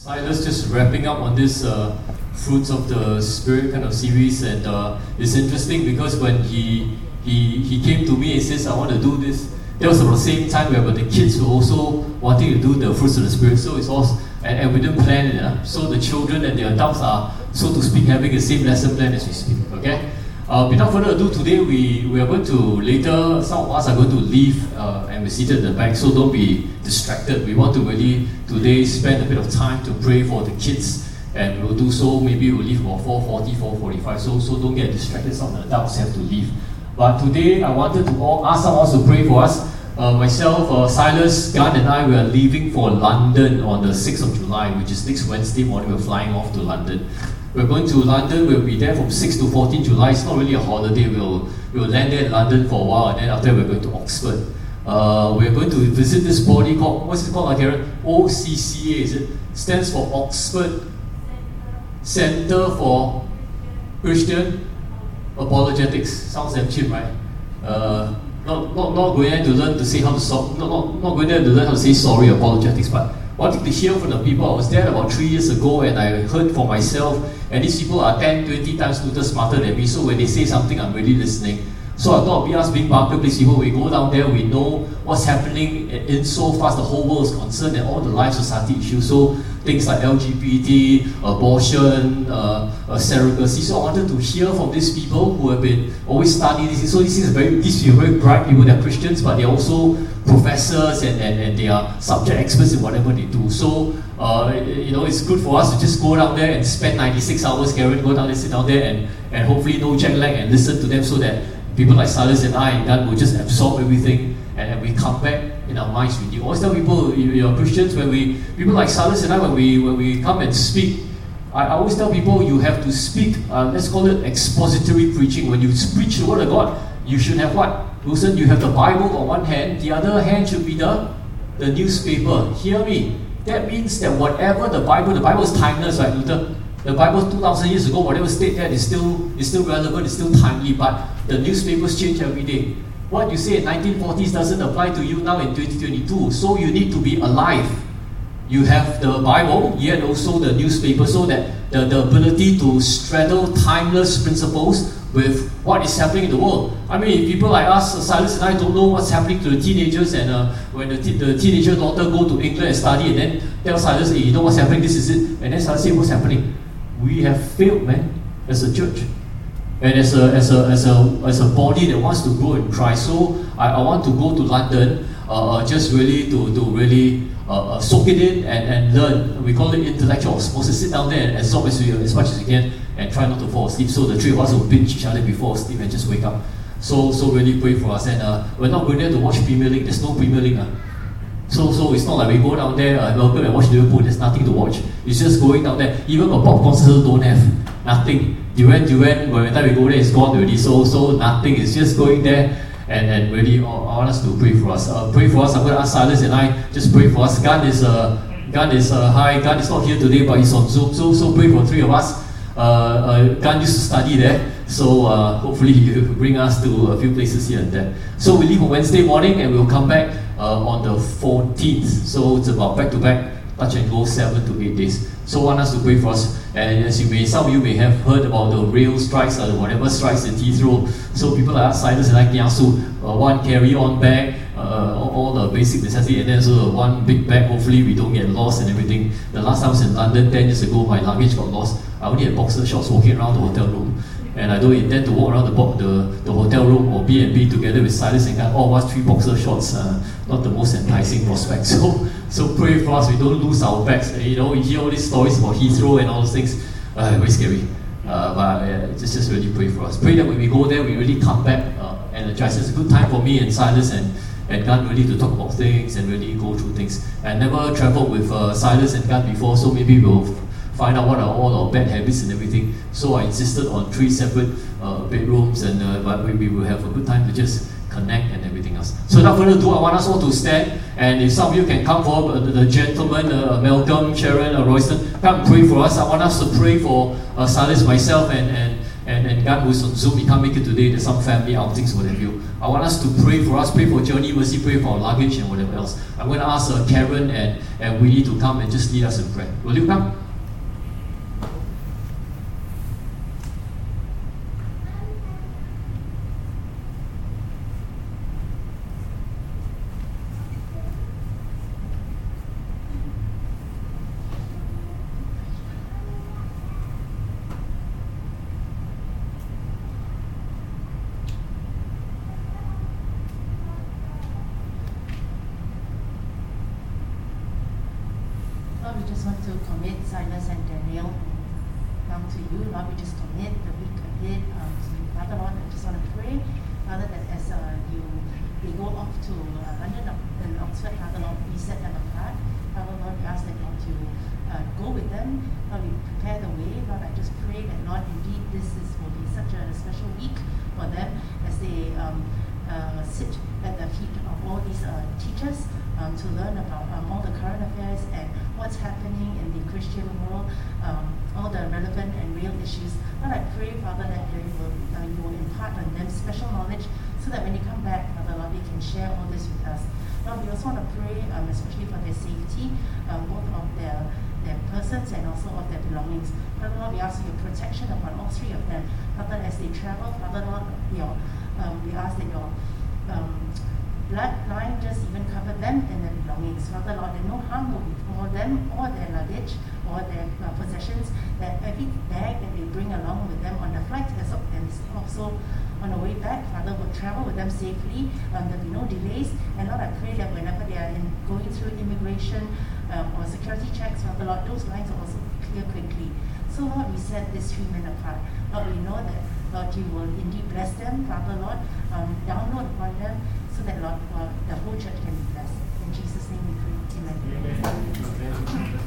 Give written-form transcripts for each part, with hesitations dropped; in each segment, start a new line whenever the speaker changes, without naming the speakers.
Silas just wrapping up on this Fruits of the Spirit kind of series, and it's interesting because when he came to me and says, I want to do this, that was about the same time where the kids were also wanting to do the Fruits of the Spirit, so it's all, and we didn't plan it, so the children and the adults are, so to speak, having the same lesson plan as we speak, okay? Without further ado, today we are going to later, some of us are going to leave and we're seated at the back, so don't be distracted. We want to really today spend a bit of time to pray for the kids, and we'll do so, maybe we'll leave about 4:40, 4:45, so don't get distracted, some of the adults have to leave. But today I wanted to ask some of us to pray for us. Myself, Silas, Gunn and I, we are leaving for London on the 6th of July, which is next Wednesday morning. We're flying off to London. We're going to London, we'll be there from 6 to 14 July. It's not really a holiday, we'll land there in London for a while, and then after we're going to Oxford. We're going to visit this body called, what's it called, Karen? OCCA, is it? Stands for Oxford Center for Christian Apologetics. Sounds damn cheap, right? Not going there to learn to say how to stop, not going there to learn how to say sorry, apologetics, but wanting to hear from the people. I was there about 3 years ago and I heard for myself, and these people are 10, 20 times smarter than me, so when they say something, I'm really listening. So I thought, us being marketplace people, we go down there, we know what's happening in so fast the whole world is concerned, and all the life society issues. So things like LGBT, abortion, surrogacy. So I wanted to hear from these people who have been always studying these things. So these are very bright people. They're Christians, but they're also professors and they are subject experts in whatever they do. So it's good for us to just go down there and spend 96 hours, Karen, go down there, sit down there, and hopefully no jet lag, and listen to them, so that people like Silas and I and God will just absorb everything, and we come back in our minds with you. I always tell people, you're Christians, people like Silas and I, when we come and speak, I always tell people you have to speak, let's call it expository preaching. When you preach the word of God, you should have what? Listen, you have the Bible on one hand, the other hand should be the newspaper. Hear me. That means that whatever the Bible is timeless, right, Luther? The Bible 2,000 years ago, whatever state that is still relevant, is still timely, but the newspapers change every day. What you say in 1940s doesn't apply to you now in 2022, so you need to be alive. You have the Bible, yet also the newspaper, so that the ability to straddle timeless principles with what is happening in the world. I mean, people like us, Silas and I, don't know what's happening to the teenagers, and when the teenager daughter go to England and study, and then tell Silas, hey, you know what's happening, this is it, and then Silas say, what's happening? We have failed, man, as a church, and as a body that wants to grow in Christ. So I want to go to London, just really to really soak it in and learn. We call it intellectual osmosis. Sit down there and absorb as much as you can, and try not to fall asleep. So the three of us will pinch each other before sleep and just wake up. So really pray for us. And we're not going there to watch Premier League. There's no Premier League. So it's not like we go down there, welcome and watch Liverpool. There's nothing to watch. It's just going down there. Even a pop concert don't have nothing. Duran, by the time we go there, it's gone already. So nothing. It's just going there, and really, I want us to pray for us. Pray for us. I'm going to ask Silas and I just pray for us. Gunn is not here today, but he's on Zoom. So pray for three of us. Gunn used to study there, so hopefully he will bring us to a few places here and there. So we leave on Wednesday morning, and we'll come back on the 14th. So it's about back-to-back, touch and go, 7 to 8 days. So I want us to pray for us. And as some of you may have heard about the rail strikes, or whatever strikes in Heathrow. So people like us, Silas and I, one carry-on bag, all the basic necessity, and then so one big bag. Hopefully we don't get lost and everything. The last time I was in London 10 years ago, my luggage got lost. I only had boxer shorts walking around the hotel room, and I don't intend to walk around the hotel room or B&B together with Silas and all of us 3 boxer shorts. Not the most enticing prospect. So pray for us, we don't lose our bags. You hear all these stories about Heathrow and all those things. Very scary. But just really pray for us. Pray that when we go there, we really come back energized. It's a good time for me and Silas and Gunn really to talk about things and really go through things. I never traveled with Silas and Gunn before, so maybe we'll find out what are all our bad habits and everything. So I insisted on 3 separate bedrooms, but we will have a good time to just connect and everything else. So without further ado, I want us all to stand, and if some of you can come forward, the gentlemen, Malcolm, Sharon, Royston, come pray for us. I want us to pray for Silas, myself, and and God who's on Zoom, he can't make it today, there's some family outings, what have you. I want us to pray for us, pray for Journey Mercy, pray for our luggage and whatever else. I'm going to ask Karen and Willie to come and just lead us in prayer. Will you come?
Lord, we just want to commit Silas and Daniel to you. Lord, we just commit the week ahead to you. Father, Lord, I just want to pray, Father, that as they go off to London and Oxford, Father, Lord, we set them apart. Father, Lord, we ask that, Lord, you go with them. Lord, we prepare the way. Lord, I just pray that, Lord, indeed will be such a special week for them as they sit at the feet of all these teachers to learn about all the current affairs and what's happening in the Christian world, all the relevant and real issues. Lord, I pray, Father, that you will impart on them special knowledge so that when they come back, Father, Lord, they can share all this with us. Lord, we also want to pray, especially for their safety, both of their persons and also of their belongings. Father, Lord, we ask your protection upon all three of them. Father, as they travel, Father, Lord, we ask that your bloodline just even cover them and their belongings. Father, Lord, that no harm will befall them or their luggage or their possessions, that every bag that they bring along with them on the flight and also on the way back, Father, will travel with them safely. There'll be no delays. And Lord, I pray that whenever they are going through immigration or security checks, Father, Lord, those lines will also clear quickly. So, Lord, we set these three men apart. Lord, we know that, Lord, you will indeed bless them, Father, Lord, download upon them, so that, Lord, the whole church can be blessed. In Jesus' name we pray. Amen. Amen.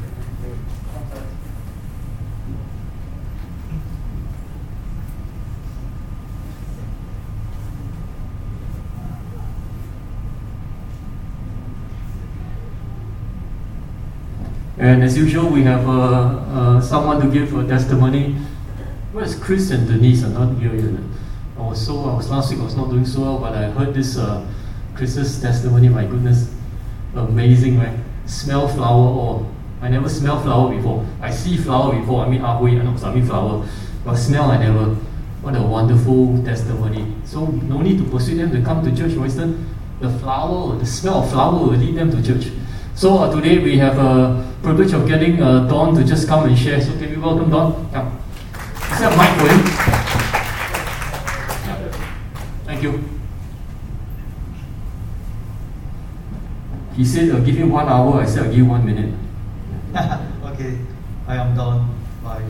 And as usual, we have someone to give a testimony. Where's Chris and Denise are not here yet. Last week I was not doing so well, but I heard this Chris's testimony. My goodness, amazing, right? Smell flower oil. I never smelled flower before. I see flower before. I mean, flower, but smell I never. What a wonderful testimony. So no need to persuade them to come to church, Royston. The smell of flower will lead them to church. So today we have a privilege of getting Dawn to just come and share. So can we welcome Dawn? Come. Is there a mic for him? Thank you. He said I'll give you 1 hour. I said I'll give you 1 minute.
Okay. Hi, I'm Dawn. Bye.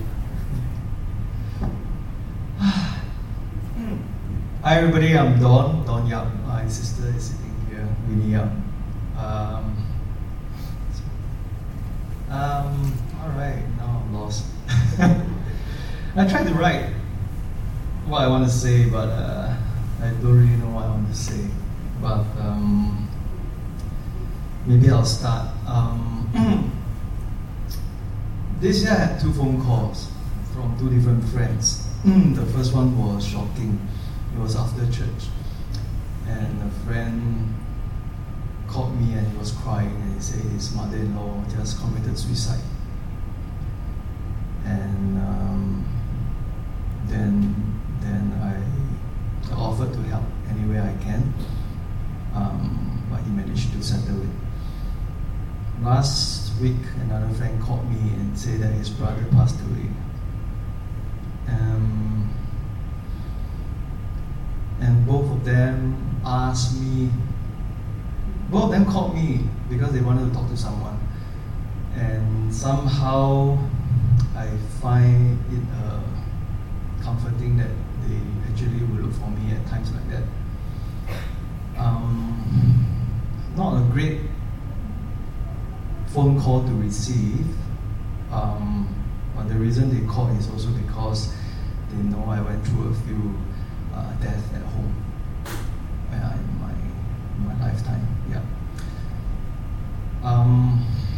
Hi everybody, I'm Dawn Yap. My sister is sitting here, Winnie Yap. Alright, now I'm lost. I tried to write what I want to say, but I don't really know what I want to say. But maybe I'll start. This year I had 2 phone calls from 2 different friends. The first one was shocking. It was after church, and a friend called me and he was crying and he said his mother-in-law just committed suicide. And then I offered to help any way I can, but he managed to settle it. Last week, another friend called me and said that his brother passed away. And both of them called me because they wanted to talk to someone. And somehow I find it comforting that they actually will look for me at times like that. Not a great phone call to receive, but the reason they called is also because they know I went through a few deaths at home in my lifetime. Yeah.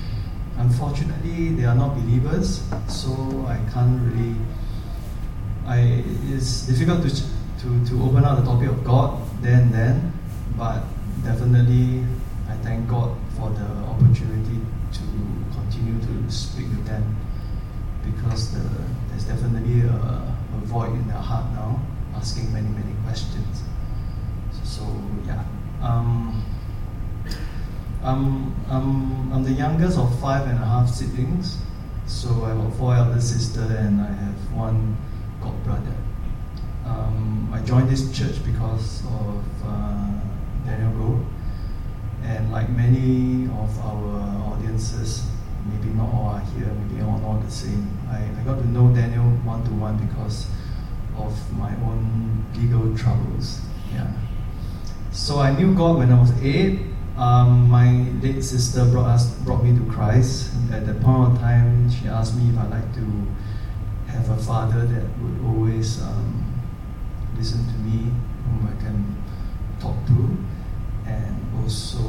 Unfortunately, they are not believers, so I it's difficult to open up the topic of God then, but definitely I thank God for the opportunity to continue to speak with them, because there's definitely a void in their heart now, asking many questions. So yeah, I'm the youngest of 5.5 siblings. So I have 4 elder sisters and I have 1 god brother. I joined this church because of Daniel Goh, and like many of our audiences, maybe not all are here, maybe all not the same. I got to know Daniel one-to-one because of my own legal troubles. Yeah. So I knew God when I was 8. My late sister brought me to Christ. At that point of time, she asked me if I'd like to have a father that would always listen to me, whom I can talk to, and also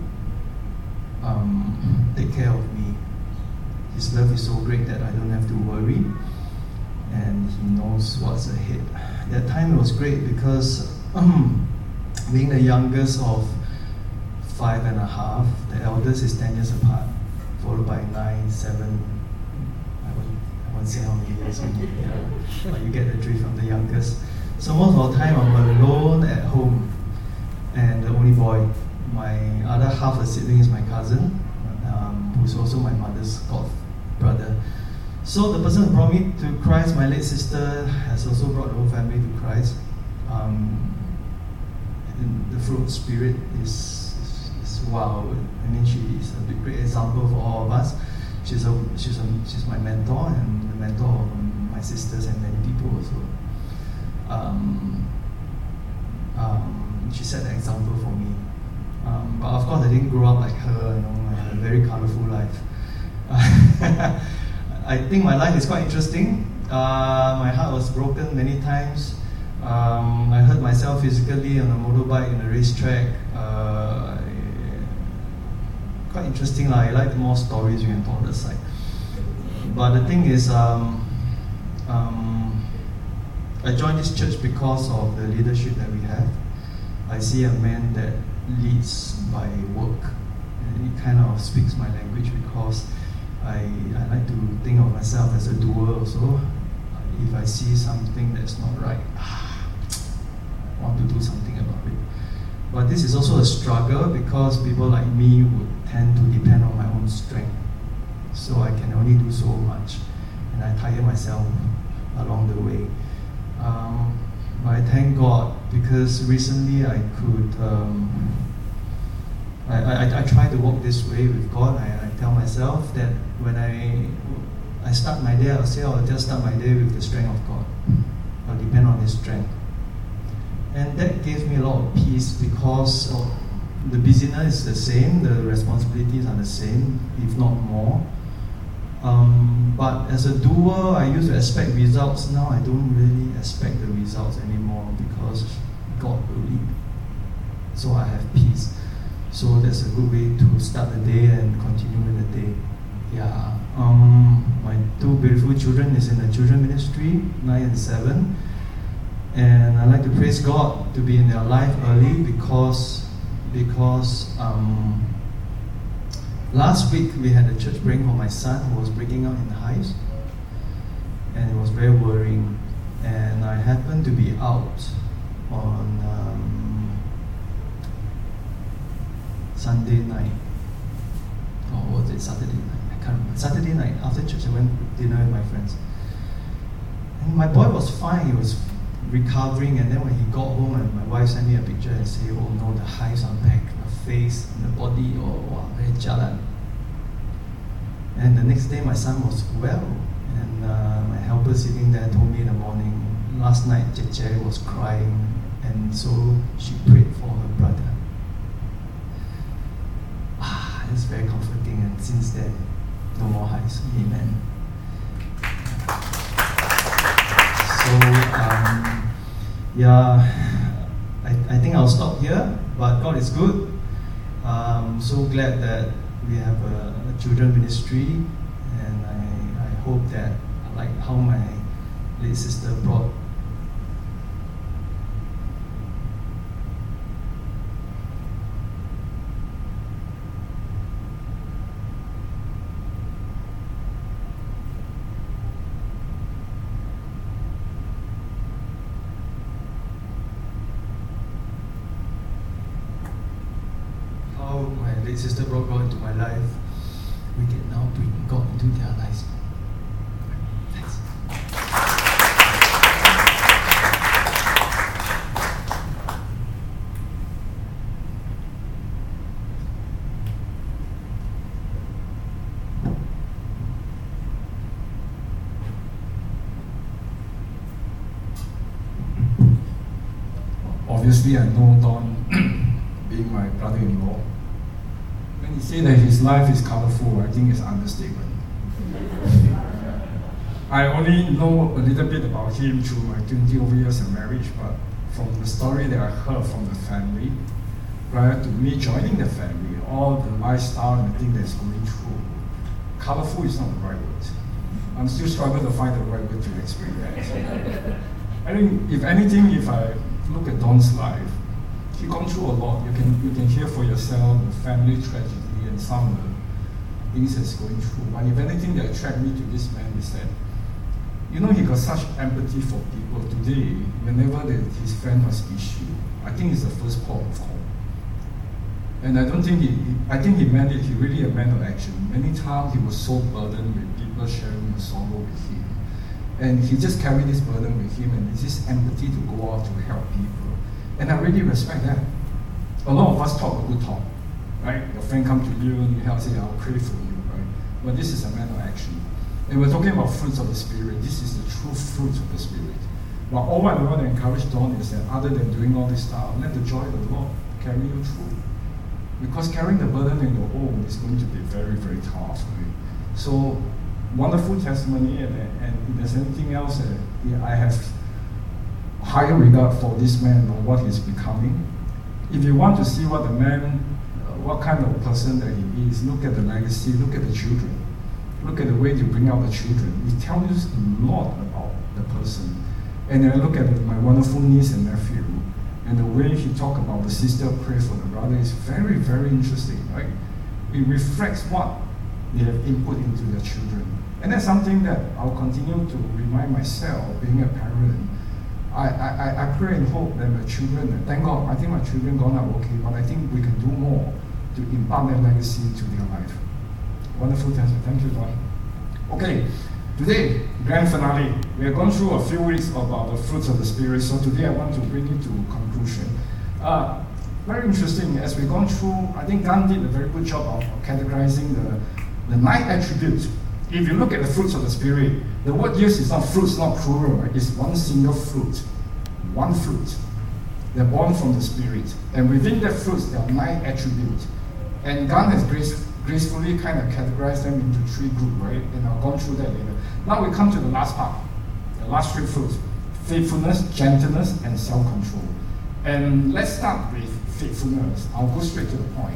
take care of me. His love is so great that I don't have to worry, and he knows what's ahead. That time it was great because being the youngest of 5.5, the eldest is 10 years apart, followed by 9, 7. I won't say how many years, but you get the drift from the youngest. So most of the time I'm alone at home, and the only boy. My other half a sibling is my cousin, who's also my mother's god brother. So the person who brought me to Christ, my late sister, has also brought the whole family to Christ. The fruit of the Spirit is wow. I mean, she is a great example for all of us. She's my mentor and the mentor of my sisters and many people also. She set an example for me. But of course, I didn't grow up like her. I had a very colorful life. I think my life is quite interesting. My heart was broken many times. I hurt myself physically on a motorbike in a racetrack. Quite interesting. I like more stories you can talk on the side. But the thing is, I joined this church because of the leadership that we have. I see a man that leads by work, and it kind of speaks my language because I like to think of myself as a doer also. If I see something that's not right, I want to do something about it. But this is also a struggle because people like me would tend to depend on my own strength. So I can only do so much, and I tire myself along the way. But I thank God because recently I could, I try to walk this way with God. I tell myself that when I start my day, I'll say I'll just start my day with the strength of God. I'll depend on His strength. And that gives me a lot of peace because the busyness is the same, the responsibilities are the same, if not more. But as a doer, I used to expect results. Now I don't really expect the results anymore because God will lead. So I have peace. So that's a good way to start the day and continue with the day. Yeah. My 2 beautiful children is in the children ministry, 9 and 7. And I like to praise God to be in their life early because last week we had a church praying for my son who was breaking out in hives, and it was very worrying. And I happened to be out on Sunday night, or was it Saturday night? I can't remember. Saturday night after church, I went to dinner with my friends, and my boy was fine. He was recovering, and then when he got home, and my wife sent me a picture and said, "Oh no, the hives are back, the face, the body, oh wow, very jalan." And the next day, my son was well, and my helper sitting there told me in the morning, last night Jeje was crying, and so she prayed for her brother. It's very comforting, and since then, no more hives. Amen. So, I think I'll stop here, but God is good. I'm so glad that we have a children ministry, and I hope that, like how my late sister brought sister brought God into my life, we can now bring God into their lives. Thanks.
Obviously, I know Don being my brother-in-law. When he said that his life is colorful, I think it's an understatement. I only know a little bit about him through my 20 over years of marriage, but from the story that I heard from the family, prior to me joining the family, all the lifestyle and the thing that's going through, colorful is not the right word. I'm still struggling to find the right word to explain that. I think, if anything, if I look at Don's life, he's gone through a lot. You can hear for yourself the family tragedy and some of the things he's going through. But if anything that attracted me to this man is that, he got such empathy for people. Today, whenever his friend has issue, I think it's the first port of call. And I don't think I think he meant it. He really a man of action. Many times he was so burdened with people sharing the sorrow with him. And he just carried this burden with him, and there's this empathy to go out to help people. And I really respect that. A lot of us talk a good talk, right? Your friend come to you and you help, say, I'll pray for you, right? But this is a man of action. And we're talking about fruits of the Spirit. This is the true fruits of the Spirit. But all I want to encourage Don is that other than doing all this stuff, let the joy of the Lord carry you through. Because carrying the burden in your own is going to be very, very tough, right? So, wonderful testimony, and if there's anything else, I have higher regard for this man or what he's becoming. If you want to see what the man, what kind of person that he is, look at the legacy, look at the children. Look at the way they bring out the children. It tells you a lot about the person. And I look at my wonderful niece and nephew, and the way he talk about the sister pray for the brother is very, very interesting, right? It reflects what they have input into their children. And that's something that I'll continue to remind myself, being a parent. I pray and hope that my children, thank God, I think my children gone out okay, but I think we can do more to impart their legacy into their life. Wonderful testimony. Thank you, Don. Okay, today, grand finale. We have gone through a few weeks about the fruits of the Spirit, so today I want to bring it to conclusion. Very interesting, as we've gone through, I think Gan did a very good job of categorizing the 9 attributes. If you look at the fruits of the Spirit, the word used is not fruits, not plural, right? It's one single fruit. One fruit. They're born from the Spirit. And within that fruits, there are 9 attributes. And Gan has gracefully kind of categorized them into 3 groups, right? And I'll go through that later. Now we come to the last part, the last 3 fruits: faithfulness, gentleness, and self-control. And let's start with faithfulness. I'll go straight to the point.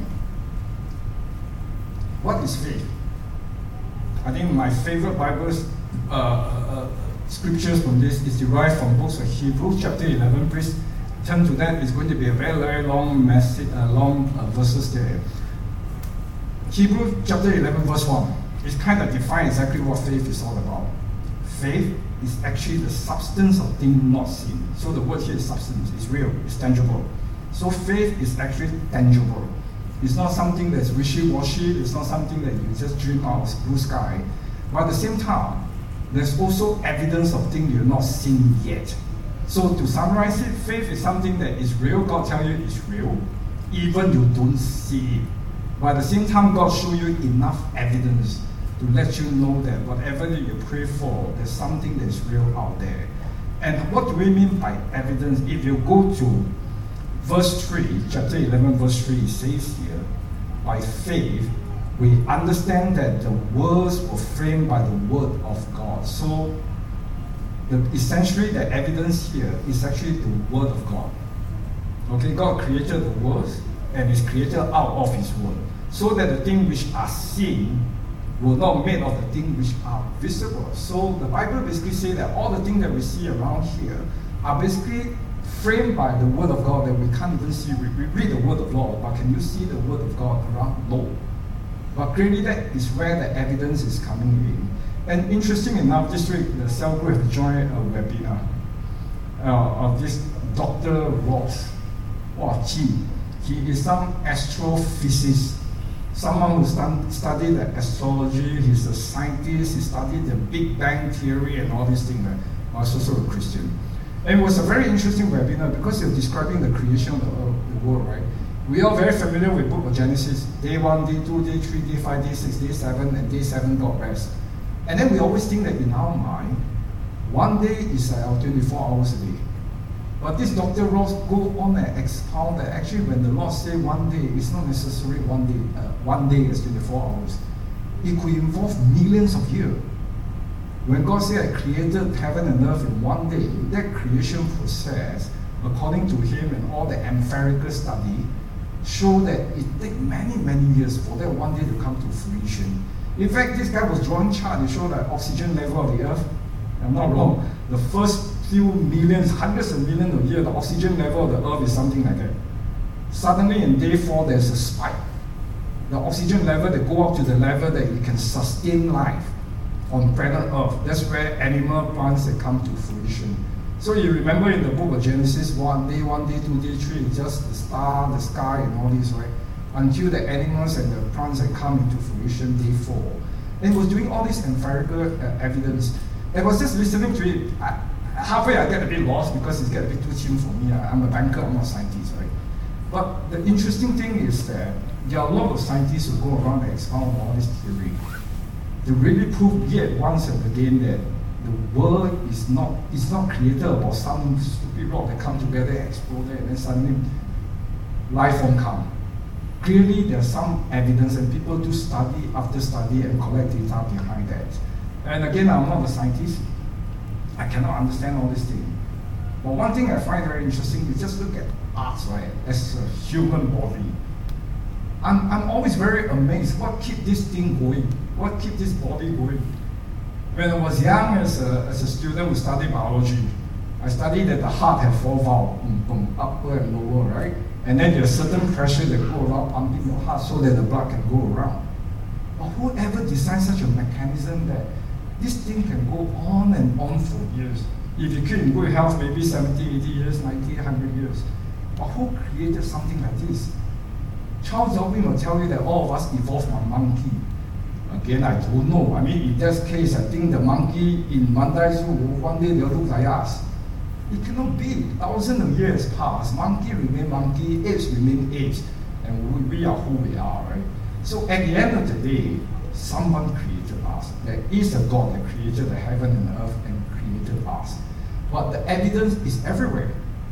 What is faith? I think my favorite Bible scriptures from this is derived from books of Hebrews chapter 11. Please turn to that. It's going to be a very, very long message, verses there. Hebrews chapter 11 verse 1. It kind of defines exactly what faith is all about. Faith is actually the substance of things not seen. So the word here is substance. It's real. It's tangible. So faith is actually tangible. It's not something that's wishy-washy. It's not something that you just dream out of blue sky. But at the same time, there's also evidence of things you've not seen yet. So to summarize it, faith is something that is real. God tells you it's real, even you don't see it. But at the same time, God shows you enough evidence to let you know that whatever that you pray for, there's something that's real out there. And what do we mean by evidence? If you go to verse 3, chapter 11, verse 3, it says here, by faith, we understand that the worlds were framed by the word of God. So, essentially, the evidence here is actually the word of God. Okay, God created the worlds, and is created out of His word. So that the things which are seen were not made of the things which are visible. So the Bible basically says that all the things that we see around here are basically framed by the Word of God that we can't even see. We read the Word of God, but can you see the Word of God around? No. But clearly that is where the evidence is coming in. And interesting enough, this week the cell group has joined a webinar of this Dr. Ross. He is some astrophysicist, someone who studied the astrology. He's a scientist. He studied the Big Bang theory and all these things. Right? Also a Christian. And it was a very interesting webinar because he was describing the creation of the world, right? We are very familiar with Book of Genesis. Day 1, day 2, day 3, day 5, day 6, day 7, and day 7 God rest. And then we always think that in our mind, one day is like 24 hours a day. But this Dr. Ross go on and expound that actually when the Lord say one day, it's not necessarily one day is 24 hours. It could involve millions of years. When God said I created heaven and earth in one day, that creation process, according to him and all the empirical study, show that it takes many, many years for that one day to come to fruition. In fact, this guy was drawing chart to show the oxygen level of the earth. I'm not wrong. The first few millions, hundreds of millions of years, the oxygen level of the earth is something like that. Suddenly in day 4, there's a spike. The oxygen level, they go up to the level that it can sustain life on planet Earth. That's where animal plants that come to fruition. So you remember in the book of Genesis, day 1, day 2, day 3, it's just the star, the sky, and all this, right? Until the animals and the plants that come into fruition, day 4. And he was doing all this empirical evidence. I was just listening to it. Halfway I get a bit lost because it's get a bit too cheap for me. I'm a banker, I'm not a scientist, right? But the interesting thing is that there are a lot of scientists who go around and expound all this theory. They really prove yet once and again that the world is not created about some stupid rock that come together and explode and then suddenly life form come. Clearly there's some evidence and people do study after study and collect data behind that. And again, I'm not a scientist. I cannot understand all these things. But one thing I find very interesting is just look at us, right, as a human body. I'm always very amazed what keeps this thing going, what keeps this body going. When I was young as a student who studied biology, I studied that the heart had 4 valves, upper and lower, right? And then there's certain pressure that go around pumping your heart so that the blood can go around. But whoever designed such a mechanism that this thing can go on and on for years? If you keep in good health, maybe 70, 80 years, 90, 100 years. But who created something like this? Charles Darwin will tell you that all of us evolved from monkey. Again, I don't know. I mean, in that case, I think the monkey in Mandai Zoo, one day they'll look like us. It cannot be. Thousands of years pass. Monkey remain monkey, apes remain apes. And we are who we are, right? So at the end of the day, someone created us. There is a God that created the heaven and earth and created us. But the evidence is everywhere.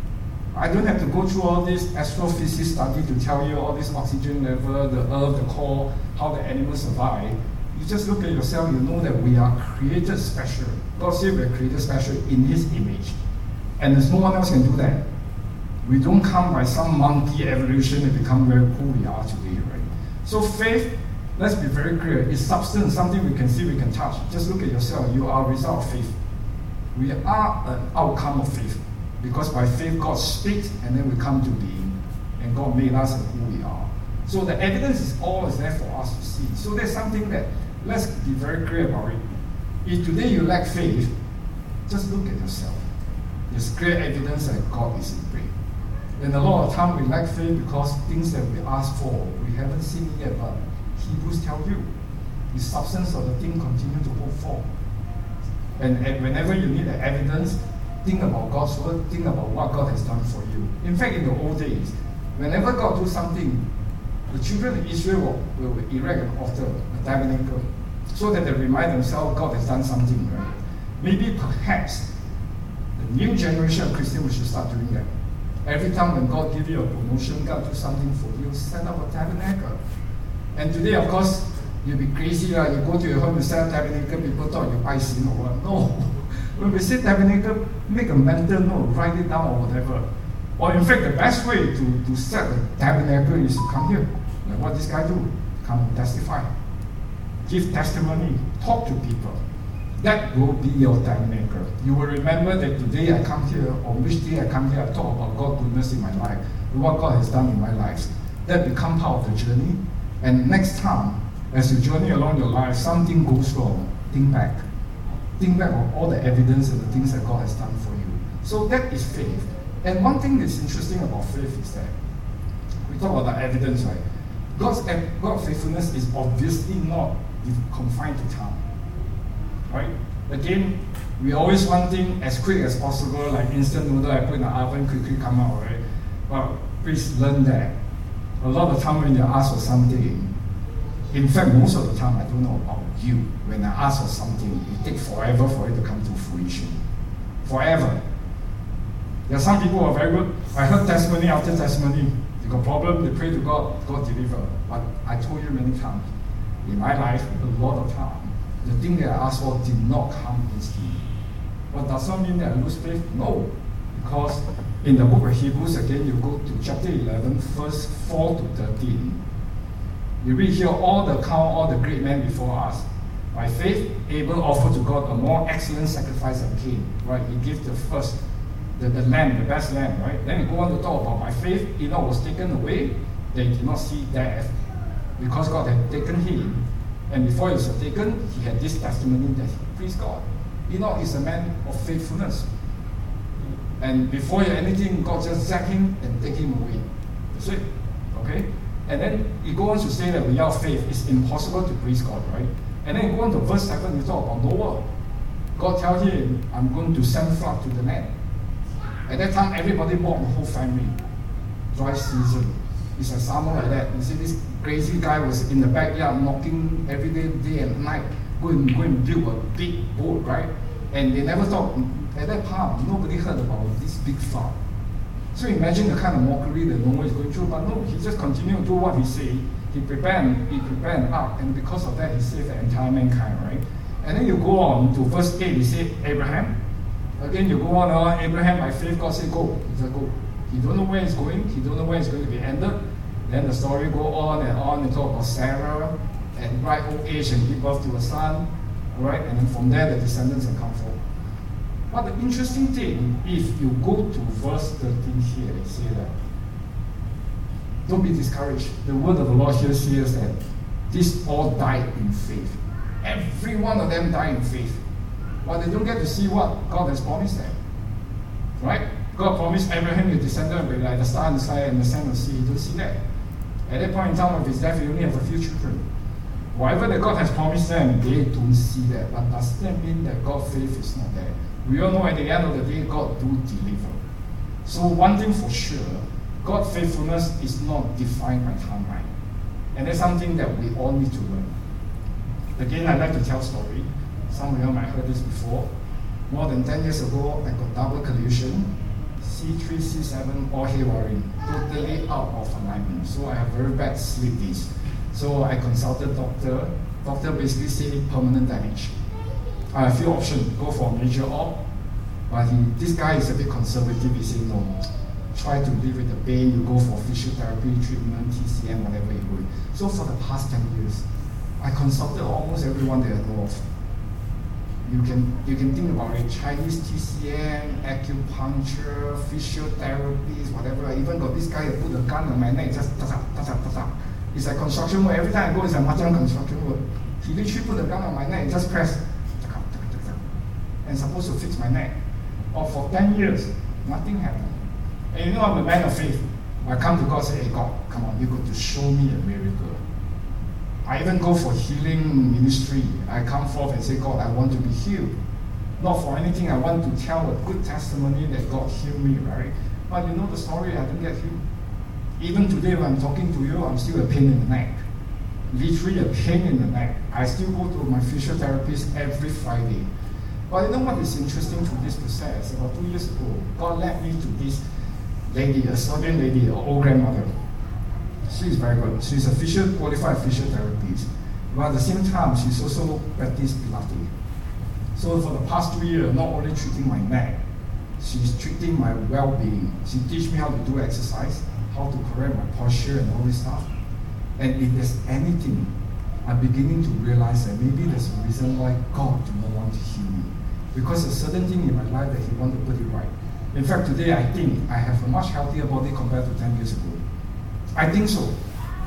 I don't have to go through all this astrophysics study to tell you all this oxygen level, the earth, the core, how the animals survive. You just look at yourself, you know that we are created special. God said we are created special in His image. And there's no one else can do that. We don't come by some monkey evolution and become where who we are today, right? So faith, let's be very clear, is substance, something we can see, we can touch. Just look at yourself, you are a result of faith. We are an outcome of faith. Because by faith, God speaks, and then we come to being, and God made us and who we are. So the evidence is always there for us to see. So there's something that, let's be very clear about it. If today you lack faith, just look at yourself. There's clear evidence that God is in play. And a lot of time we lack faith because things that we ask for, we haven't seen yet, but Hebrews tell you, the substance of the thing continue to hold forth. And whenever you need the evidence, think about God's word, think about what God has done for you. In fact, in the old days, whenever God do something, the children of Israel will erect an altar, a tabernacle, so that they remind themselves God has done something, right? Maybe perhaps the new generation of Christians should start doing that. Every time when God gives you a promotion, God do something for you, set up a tabernacle. And today, of course, you'll be crazy, you go to your home, you set up a tabernacle, people thought you buy sin or what. No. When we say tabernacle, make a mental note, write it down or whatever. Or in fact, the best way to set a tabernacle is to come here. Like what this guy do, come and testify. give testimony, talk to people. That will be your time maker. You will remember that today I come here, or which day I come here, I talk about God's goodness in my life, what God has done in my life. That become part of the journey. And next time, as you journey along your life, something goes wrong, think back. Think back on all the evidence and the things that God has done for you. So that is faith. And one thing that's interesting about faith is that we talk about the evidence, right? God's faithfulness is obviously not confined to time. Right? Again, we always want things as quick as possible, like instant noodle I put in the oven, quickly come out, right? But please learn that. A lot of time when you ask for something, in fact, most of the time, I don't know about you, when I ask for something, it takes forever for it to come to fruition. Forever. There are some people who are very good. I heard testimony after testimony. They got problem, they pray to God, God deliver. But I told you many times, in my life, a lot of time, the thing that I asked for did not come instantly. But does that mean that I lose faith? No. Because in the book of Hebrews, again, you go to chapter 11, verse 4 to 13. You read here all the great men before us. By faith, Abel offered to God a more excellent sacrifice than Cain. Right? He gave the first, the lamb, the best lamb, right? Then you go on to talk about by faith, Enoch was taken away. They did not see death because God had taken him. And before he was taken, he had this testimony that he pleased God. Enoch is a man of faithfulness. And before anything, God just zack him and take him away. That's it. Okay? And then he goes on to say that without faith, it's impossible to please God, right? And then you go on to verse 7, you talk about Noah. God tells him, I'm going to send flood to the land. At that time, everybody bought the whole family. Dry season. It's a summer like that. You see, this crazy guy was in the backyard knocking every day and night, go and build a big boat, right? And they never thought, at that time, nobody heard about this big flood. So imagine the kind of mockery that Noah is going through, but no, he just continued to do what he said. He prepared an ark, and because of that, he saved the entire mankind, right? And then you go on to verse 8, he said, Abraham. Again, you go on, Abraham, by faith, God said, go. He said, go. He don't know where it's going. He don't know where it's going to be ended. Then the story go on and talk about Sarah at ripe old age and give birth to a son. All right, and then from there the descendants will come forth. But the interesting thing, if you go to verse 13 here, it says that don't be discouraged. The word of the Lord here says that these all died in faith. Every one of them died in faith. But they don't get to see what God has promised them. Right? God promised Abraham your descendant will be like the star in the sky and the sand of the sea. You don't see that. At that point in time of his death, he only have a few children. Whatever that God has promised them, they don't see that. But does that mean that God's faith is not there? We all know at the end of the day, God do deliver. So one thing for sure, God's faithfulness is not defined by timeline. And that's something that we all need to learn. Again, I like to tell a story. Some of you might have heard this before. More than 10 years ago, I got double collision. C3, C7, all haywiring, totally out of alignment. So I have very bad sleep days. So I consulted doctor. Doctor basically said permanent damage. I have a few options. Go for a major op, but this guy is a bit conservative. He said no. Try to live with the pain. You go for physiotherapy, treatment, TCM, whatever you go. So for the past 10 years, I consulted almost everyone that I know of. You can think about it, Chinese TCM, acupuncture, physiotherapies, whatever. I even got this guy that put a gun on my neck, just ta-ta. It's like construction work. Every time I go, it's a macam construction work. He literally put a gun on my neck and just press, and supposed to fix my neck. But for 10 years, nothing happened. And you know I'm a man of faith. I come to God and say, hey God, come on, you got to show me a miracle. I even go for healing ministry. I come forth and say, God, I want to be healed. Not for anything, I want to tell a good testimony that God healed me, right? But you know the story, I didn't get healed. Even today when I'm talking to you, I'm still a pain in the neck. Literally a pain in the neck. I still go to my physiotherapist every Friday. But you know what is interesting to this process? About 2 years ago, God led me to this lady, a Serbian lady, an old grandmother. She's very good. She's a qualified physiotherapist. But at the same time, she's also practiced Pilates. So for the past 2 years, not only treating my neck, she's treating my well-being. She teaches me how to do exercise, how to correct my posture and all this stuff. And if there's anything I'm beginning to realize that maybe there's a reason why God do not want to heal me. Because there's a certain thing in my life that He wants to put it right. In fact, today I think I have a much healthier body compared to 10 years ago. I think so.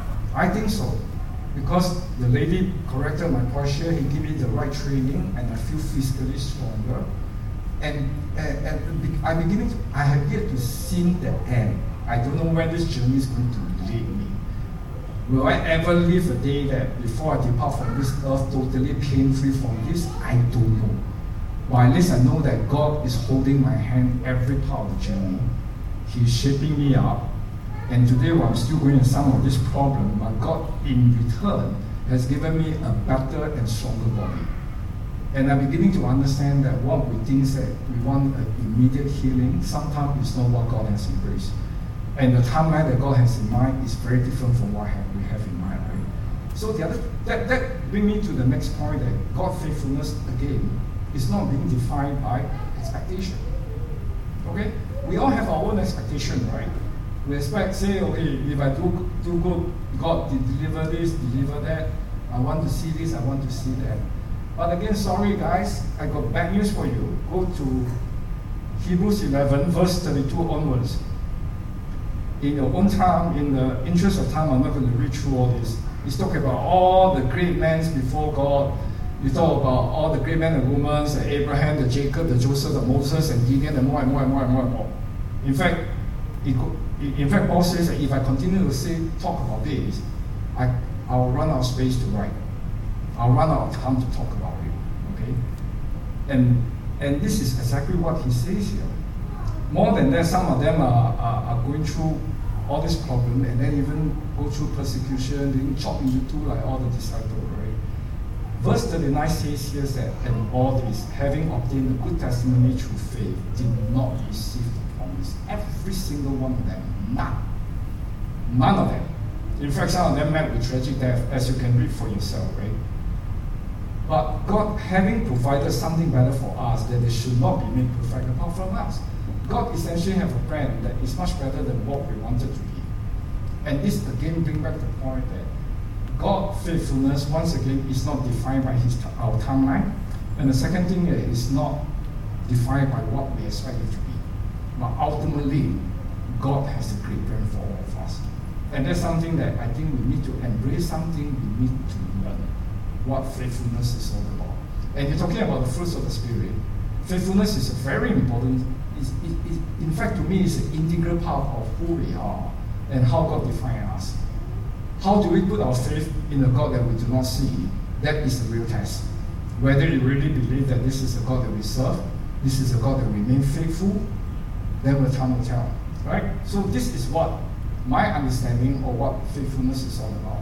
Because the lady corrected my posture, He gave me the right training, and I feel physically stronger. And I have yet to see the end. I don't know where this journey is going to lead me. Will I ever live a day that before I depart from this earth totally pain-free from this? I don't know. But at least I know that God is holding my hand every part of the journey. He's shaping me up. And today while I'm still going through some of this problem, but God in return has given me a better and stronger body. And I'm beginning to understand that what we think that we want an immediate healing, sometimes it's not what God has embraced. And the timeline that God has in mind is very different from what we have in mind, right? So that brings me to the next point, that God's faithfulness, again, is not being defined by expectation. Okay? We all have our own expectation, right? We expect, say, okay, if I do good, God deliver this, deliver that. I want to see this, I want to see that. But again, sorry guys, I got bad news for you. Go to Hebrews 11, verse 32 onwards. In your own time, in the interest of time, I'm not going to read through all this. He's talking about all the great men before God. You talk about all the great men and women, the Abraham, the Jacob, the Joseph, the Moses, and Gideon, and more and more and more and more and more. In fact, Paul says that if I continue to talk about this, I'll run out of space to write. I'll run out of time to talk about it. Okay? And this is exactly what he says here. More than that, some of them are going through all this problem and then even go through persecution, being chopped into two like all the disciples, right? Verse 39 says here that, and all this, having obtained a good testimony through faith, did not receive the promise. Every single one of them, none of them. In fact, some of them met with tragic death, as you can read for yourself, right? But God, having provided something better for us, that they should not be made perfect apart from us. God essentially have a plan that is much better than what we wanted to be. And this again brings back the point that God's faithfulness, once again, is not defined by our timeline. And the second thing is not defined by what we expect it to be. But ultimately, God has a great plan for all of us. And that's something that I think we need to embrace, something we need to learn, what faithfulness is all about. And you're talking about the fruits of the Spirit. Faithfulness is a very important, in fact, to me, it's an integral part of who we are and how God defines us. How do we put our faith in a God that we do not see? That is the real test. Whether you really believe that this is the God that we serve, this is a God that remains faithful, then time will tell. Right? So this is what my understanding of what faithfulness is all about.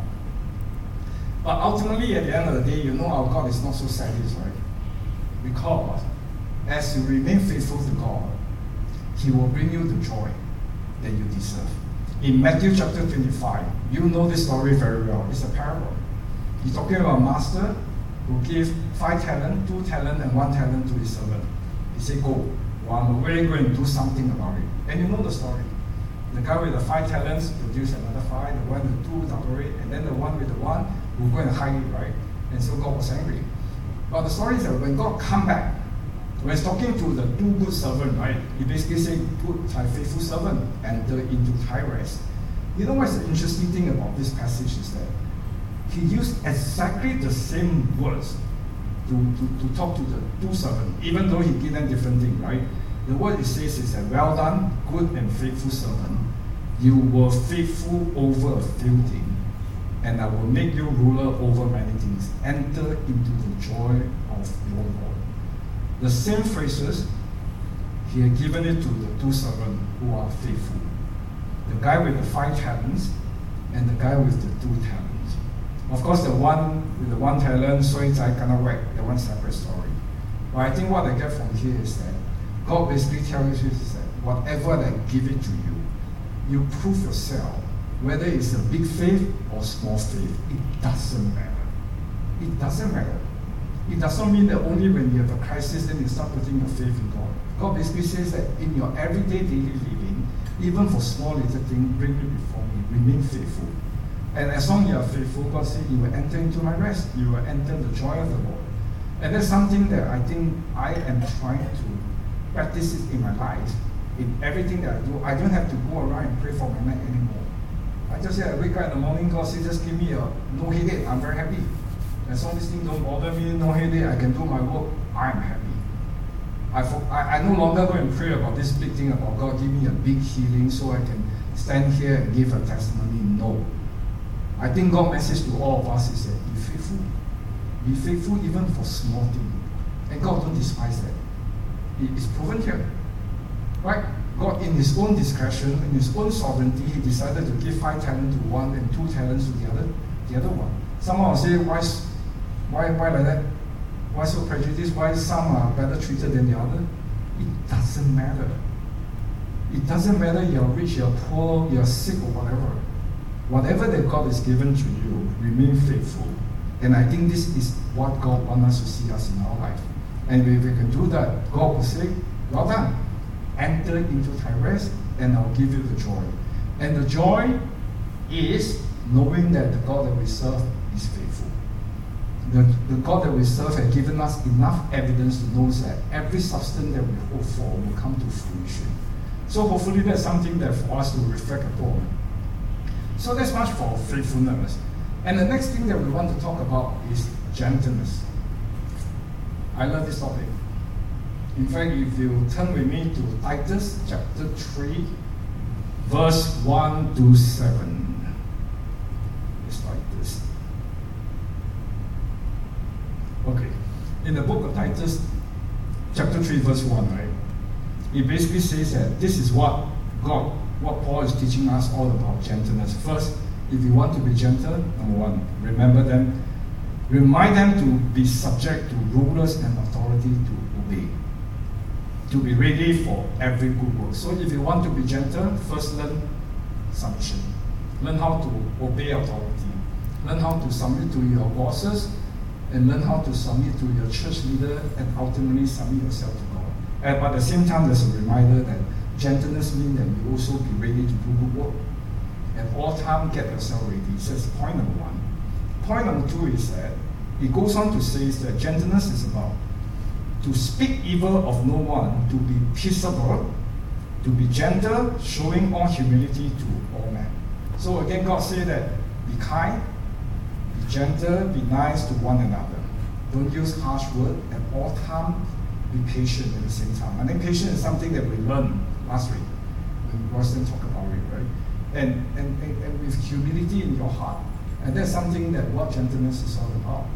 But ultimately, at the end of the day, you know our God is not so satisfied. Because as you remain faithful to God, He will bring you the joy that you deserve. In Matthew chapter 25, you know this story very well. It's a parable. He's talking about a master who gave 5 talents, 2 talents, and 1 talent to his servant. He said, go, while I'm away, go and do something about it. And you know the story. The guy with the 5 talents produced another 5, the one with 2 double it, and then the one with the 1 will go and hide it, right? And so God was angry. But the story is that when God come back, when he's talking to the 2 good servants, right? He basically said, put thy faithful servant enter into thy rest. You know what's the interesting thing about this passage is that he used exactly the same words to talk to the 2 servants, even though he gave them different things, right? The word it says is that, well done, good and faithful servant. You were faithful over a few things, and I will make you ruler over many things. Enter into the joy of your Lord. The same phrases, he had given it to the 2 servants who are faithful. The guy with the 5 talents and the guy with the 2 talents. Of course, the one with the 1 talent, so it's like kind of whack, the one separate story. But I think what I get from here is that God basically tells you is that whatever I give it to you, you prove yourself. Whether it's a big faith or small faith, it doesn't matter. It doesn't matter. It does not mean that only when you have a crisis, then you start putting your faith in God. God basically says that in your everyday daily living, even for small little things, bring it before me, remain faithful. And as long as you are faithful, God said, you will enter into my rest. You will enter the joy of the Lord. And that's something that I think I am trying to practice it in my life. In everything that I do, I don't have to go around and pray for my neck anymore. I just say, I wake up in the morning, God says, just give me a no headache. I'm very happy. As long as this thing don't bother me, no headache, I can do my work, I'm happy. I no longer go and pray about this big thing about God, give me a big healing so I can stand here and give a testimony. No. I think God's message to all of us is that be faithful. Be faithful even for small things. And God don't despise that. It is proven here. Right? God, in His own discretion, in His own sovereignty, He decided to give 5 talents to one and 2 talents to the other one. Someone will say, why like that? Why so prejudiced? Why some are better treated than the other? It doesn't matter. It doesn't matter you're rich, you're poor, you're sick or whatever. Whatever that God has given to you, remain faithful. And I think this is what God wants us to see us in our life. And if we can do that, God will say, well done. Enter into thy rest, and I'll give you the joy. And the joy is knowing that the God that we serve is faithful. The God that we serve has given us enough evidence to know that every substance that we hope for will come to fruition. So hopefully that's something that for us to reflect upon. So that's much for faithfulness. And the next thing that we want to talk about is gentleness. I love this topic. In fact, if you turn with me to Titus chapter 3, verse 1 to 7. It's like this. Okay. In the book of Titus, chapter 3, verse 1, right? It basically says that this is what Paul is teaching us all about gentleness. First, if you want to be gentle, number one, remember them. Remind them to be subject to rulers and authority to obey. To be ready for every good work. So if you want to be gentle, first learn submission. Learn how to obey authority. Learn how to submit to your bosses, and learn how to submit to your church leader, and ultimately submit yourself to God. But at the same time, there's a reminder that gentleness means that you also be ready to do good work. At all times, get yourself ready. That's point number one. Point number two is that it goes on to say that gentleness is about to speak evil of no one, to be peaceable, to be gentle, showing all humility to all men. So again, God said that be kind, be gentle, be nice to one another. Don't use harsh words. At all times, be patient at the same time. I think patience is something that we learned last week when Royston talked about it, right? And with humility in your heart. And that's something that what gentleness is all about.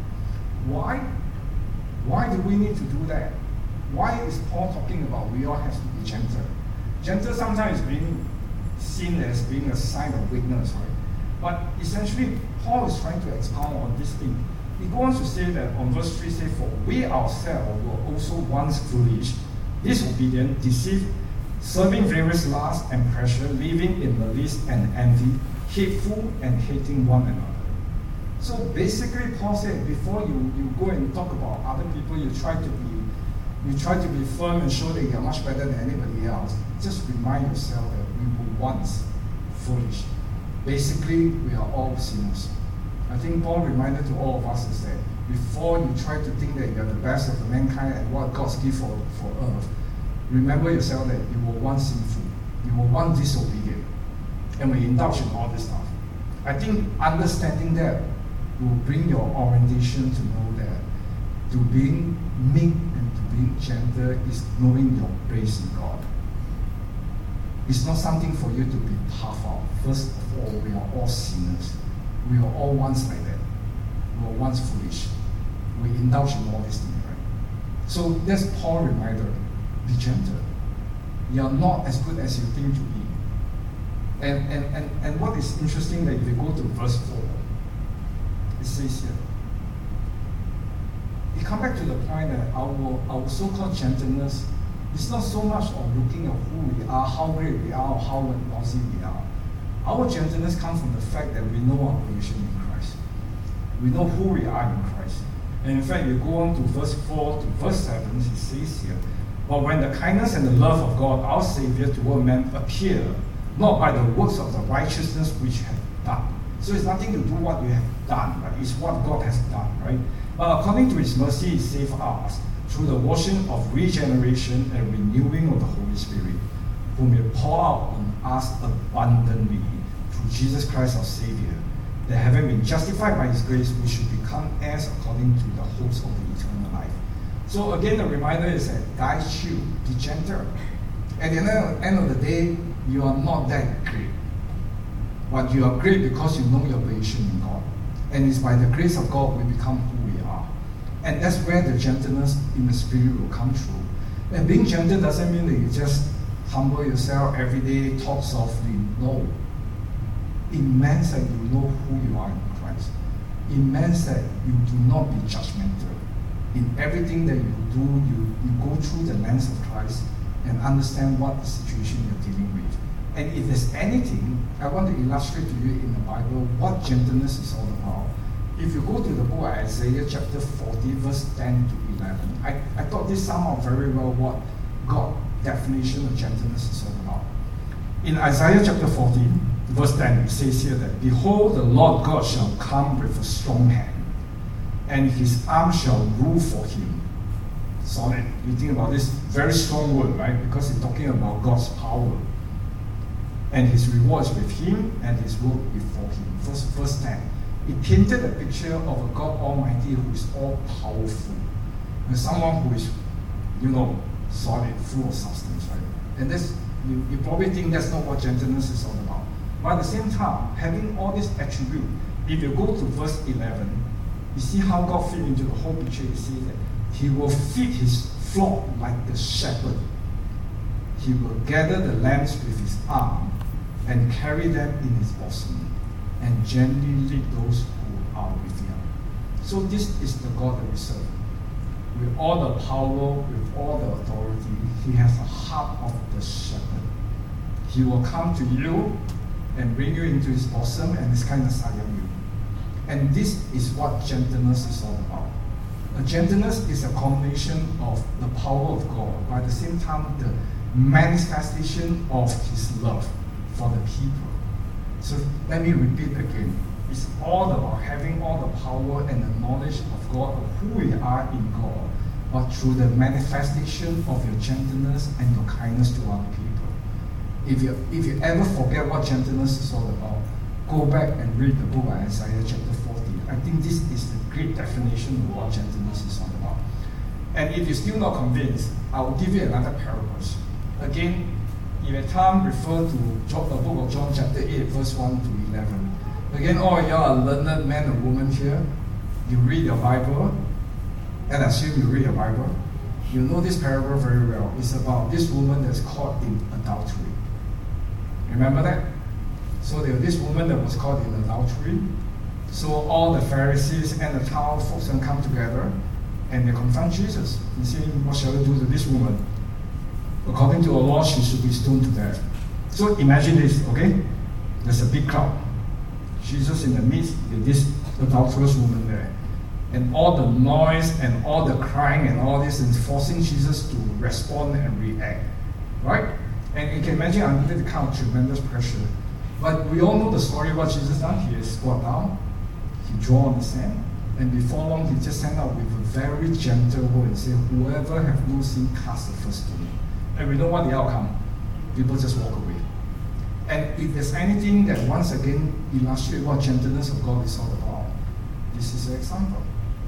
Why do we need to do that? Why is Paul talking about we all have to be gentle? Gentle sometimes is being seen as being a sign of weakness, right? But essentially, Paul is trying to expound on this thing. He goes on to say that on verse 3, say, for we ourselves were also once foolish, disobedient, deceived, serving various lusts and pressure, living in malice and envy, hateful and hating one another. So basically, Paul said, before you go and talk about other people, you try to be firm and show that you're much better than anybody else. Just remind yourself that we were once foolish. Basically, we are all sinners. I think Paul reminded to all of us is that before you try to think that you're the best of the mankind and what God's gift for earth, remember yourself that you were once sinful, you were once disobedient, and we indulge in all this stuff. I think understanding that will bring your orientation to know that to being meek and to being gentle is knowing your place in God. It's not something for you to be puffed out. First of all, we are all sinners. We are all once like that. We were once foolish. We indulge in all these things, right? So that's Paul's reminder. Be gentle. You are not as good as you think to be. And what is interesting that if you go to verse 4, it says here, we come back to the point that our so-called gentleness is not so much of looking at who we are, how great we are, or how lousy we are. Our gentleness comes from the fact that we know our position in Christ. We know who we are in Christ. And in fact, you go on to verse 4 to verse 7, it says here, but when the kindness and the love of God, our Savior, toward men appear, not by the works of the righteousness which have done, So it's nothing to do what you have done, right? It's what God has done, right? But according to His mercy, He saved us through the washing of regeneration and renewing of the Holy Spirit, whom He poured out on us abundantly through Jesus Christ our Savior, that having been justified by His grace, we should become heirs according to the hopes of the eternal life. So again, the reminder is that guys, chill, be gentle. At the end of the day, you are not that great. But you are great because you know your position in God. And it's by the grace of God we become who we are. And that's where the gentleness in the spirit will come through. And being gentle doesn't mean that you just humble yourself every day, talk softly. No. It means that you know who you are in Christ. It means that you do not be judgmental. In everything that you do, you go through the lens of Christ and understand what the situation you're dealing with. And if there's anything, I want to illustrate to you in the Bible what gentleness is all about. If you go to the book of Isaiah chapter 40, verse 10 to 11, I thought this sum up very well what God's definition of gentleness is all about. In Isaiah chapter 40, verse 10, it says here that, "Behold, the Lord God shall come with a strong hand, and His arm shall rule for Him." Solid. You think about this very strong word, right? Because it's talking about God's power. And His reward is with Him, and His work before Him. Verse 10. It painted a picture of a God Almighty who is all powerful. And someone who is, solid, full of substance, right? And that's, you probably think that's not what gentleness is all about. But at the same time, having all these attributes, if you go to verse 11, you see how God fit into the whole picture. You see that He will feed His flock like the shepherd. He will gather the lambs with His arm and carry them in His bosom, and gently lead those who are with Him. So this is the God that we serve. With all the power, with all the authority, He has the heart of the shepherd. He will come to you and bring you into His bosom and His kind of sire you. And this is what gentleness is all about. Gentleness is a combination of the power of God, but at the same time, the manifestation of His love for the people. So let me repeat again. It's all about having all the power and the knowledge of God, of who we are in God, but through the manifestation of your gentleness and your kindness to other people. If you ever forget what gentleness is all about, go back and read the book of Isaiah chapter 40. I think this is the great definition of what gentleness is all about. And if you're still not convinced, I will give you another parable. Again, if a time refer to the book of John chapter 8, verse 1 to 11. Again, all y'all are learned men and women here. You read your Bible, and I assume you read your Bible. You know this parable very well. It's about this woman that's caught in adultery. Remember that? So there was this woman that was caught in adultery. So all the Pharisees and the town folks can come together and they confront Jesus and say, "What shall we do to this woman? According to our law, she should be stoned to death." So imagine this, okay? There's a big crowd. Jesus in the midst with this adulterous woman there. And all the noise and all the crying and all this is forcing Jesus to respond and react. Right? And you can imagine under the kind of tremendous pressure. But we all know the story what Jesus done. He is squat down, he draw on the sand, and before long he just sent out with a very gentle word and say, "Whoever have no sin, cast the first stone." And we know what the outcome. People just walk away. And if there's anything that once again illustrates what gentleness of God is all about, this is an example.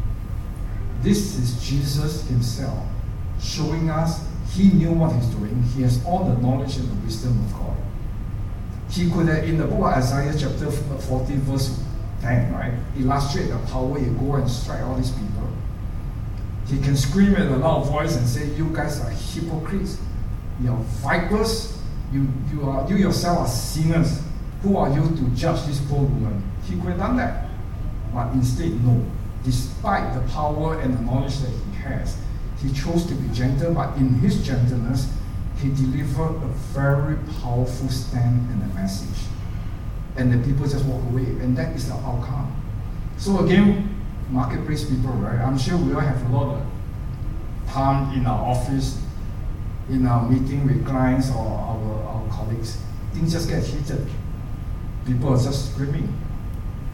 This is Jesus Himself showing us He knew what He's doing. He has all the knowledge and the wisdom of God. He could have, in the book of Isaiah chapter 40 verse 10, right, illustrate the power He go and strike all these people. He can scream at a loud voice and say, "You guys are hypocrites. You're vipers. You yourself are sinners. Who are you to judge this poor woman?" He could have done that. But instead, no. Despite the power and the knowledge that He has, He chose to be gentle, but in His gentleness, He delivered a very powerful stand and a message. And the people just walk away, and that is the outcome. So again, marketplace people, right? I'm sure we all have a lot of time in our office, in our meeting with clients or our colleagues. Things just get heated. People are just screaming.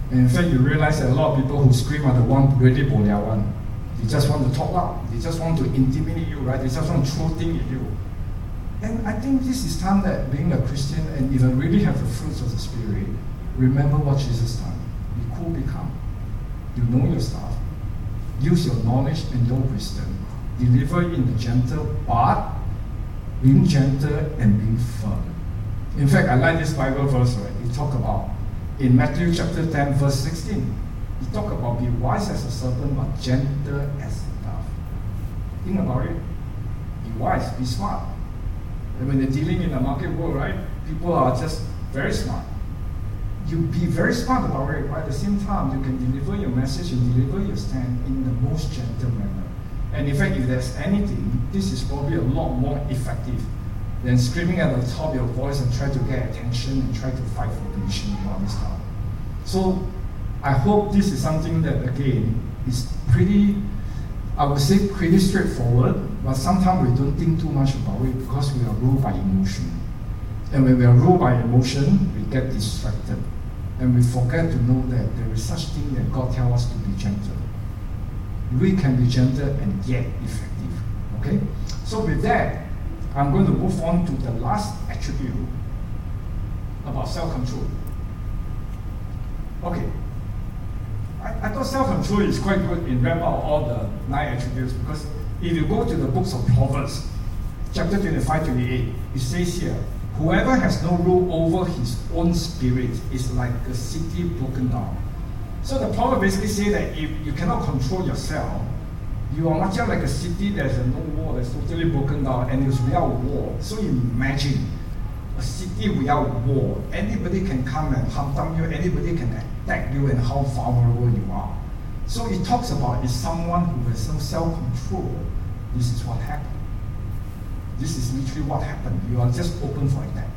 And in fact, you realize that a lot of people who scream are the one really bo liao one. They just want to talk loud. They just want to intimidate you, right? They just want to throw things at you. And I think this is time that being a Christian and if you really have the fruits of the Spirit, remember what Jesus done. Be cool, be calm. You know your stuff. Use your knowledge and your wisdom. Deliver in a gentle, but being gentle and being firm. In fact, I like this Bible verse, right? It talk about, in Matthew chapter 10, verse 16, it talk about be wise as a serpent, but gentle as a dove. Think about it. Be wise, be smart. And when they're dealing in the market world, right, people are just very smart. You be very smart about it, but at the same time, you can deliver your message and deliver your stand in the most gentle manner. And in fact, if there's anything, this is probably a lot more effective than screaming at the top of your voice and try to get attention and try to fight for position and all this stuff. So I hope this is something that, again, is pretty, I would say pretty straightforward, but sometimes we don't think too much about it because we are ruled by emotion. And when we are ruled by emotion, we get distracted. And we forget to know that there is such thing that God tells us to be gentle. We can be gentle and yet effective. Okay? So with that, I'm going to move on to the last attribute about self-control. Okay. I thought self-control is quite good in wrap out all the 9 attributes because if you go to the books of Proverbs, chapter 25, 28, it says here, whoever has no rule over his own spirit is like a city broken down. So the proverb basically says that if you cannot control yourself, you are much like a city that's no wall, that's totally broken down, and it's without wall. So imagine a city without wall. Anybody can come and harm you, anybody can attack you, and how vulnerable you are. So it talks about if someone who has no self-control, this is what happened. This is literally what happened. You are just open for attack.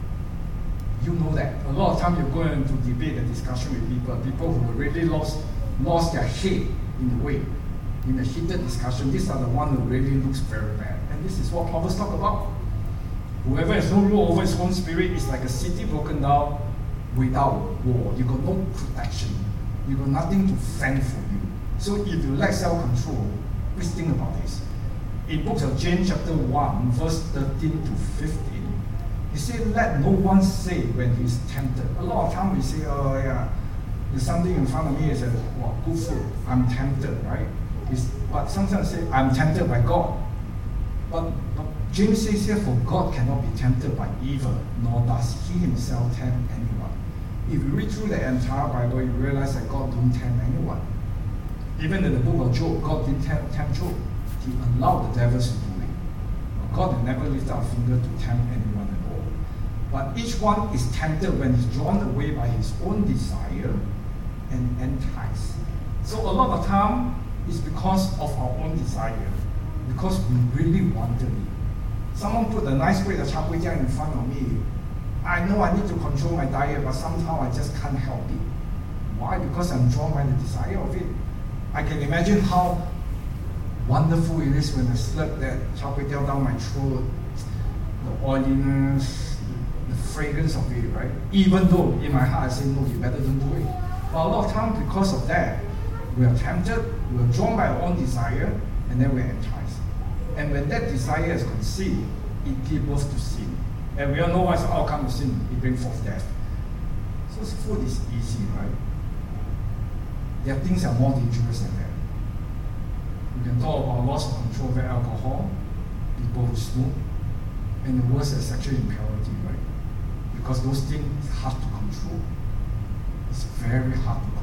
You know that. A lot of time you go into debate and discussion with people who really lost their head in the way. In a heated discussion, these are the ones who really looks very bad. And this is what Proverbs talk about. Whoever has no rule over his own spirit is like a city broken down without wall. You got no protection. You got nothing to fend for you. So if you lack self-control, please think about this. In books of James chapter 1, verse 13 to 15, he said, let no one say when he is tempted. A lot of times we say, oh yeah, there's something in front of me, it's wow, good food, I'm tempted, right? But sometimes say, I'm tempted by God. But James says here, for God cannot be tempted by evil, nor does he himself tempt anyone. If you read through the entire Bible, you realize that God don't tempt anyone. Even in the book of Job, God didn't tempt Job. He allowed the devils to do it. But God had never lifted a finger to tempt anyone at all. But each one is tempted when he's drawn away by his own desire and enticed. So a lot of time, it's because of our own desire, because we really wanted it. Someone put a nice plate of char kway teow in front of me. I know I need to control my diet, but somehow I just can't help it. Why? Because I'm drawn by the desire of it. I can imagine how wonderful it is when I slurp that char kway teow down my throat, the oiliness, the fragrance of it, right? Even though in my heart I say, no, you better don't do it. But a lot of times, because of that, we are tempted, we are drawn by our own desire, and then we are enticed. And when that desire is conceived, it gives birth to sin. And we all know what's the outcome of sin. It brings forth death. So food is easy, right? There are things that are more dangerous than that. We can talk about loss of control over alcohol, people who smoke, and the worst is sexual impurity, right? Because those things are hard to control. It's very hard to control.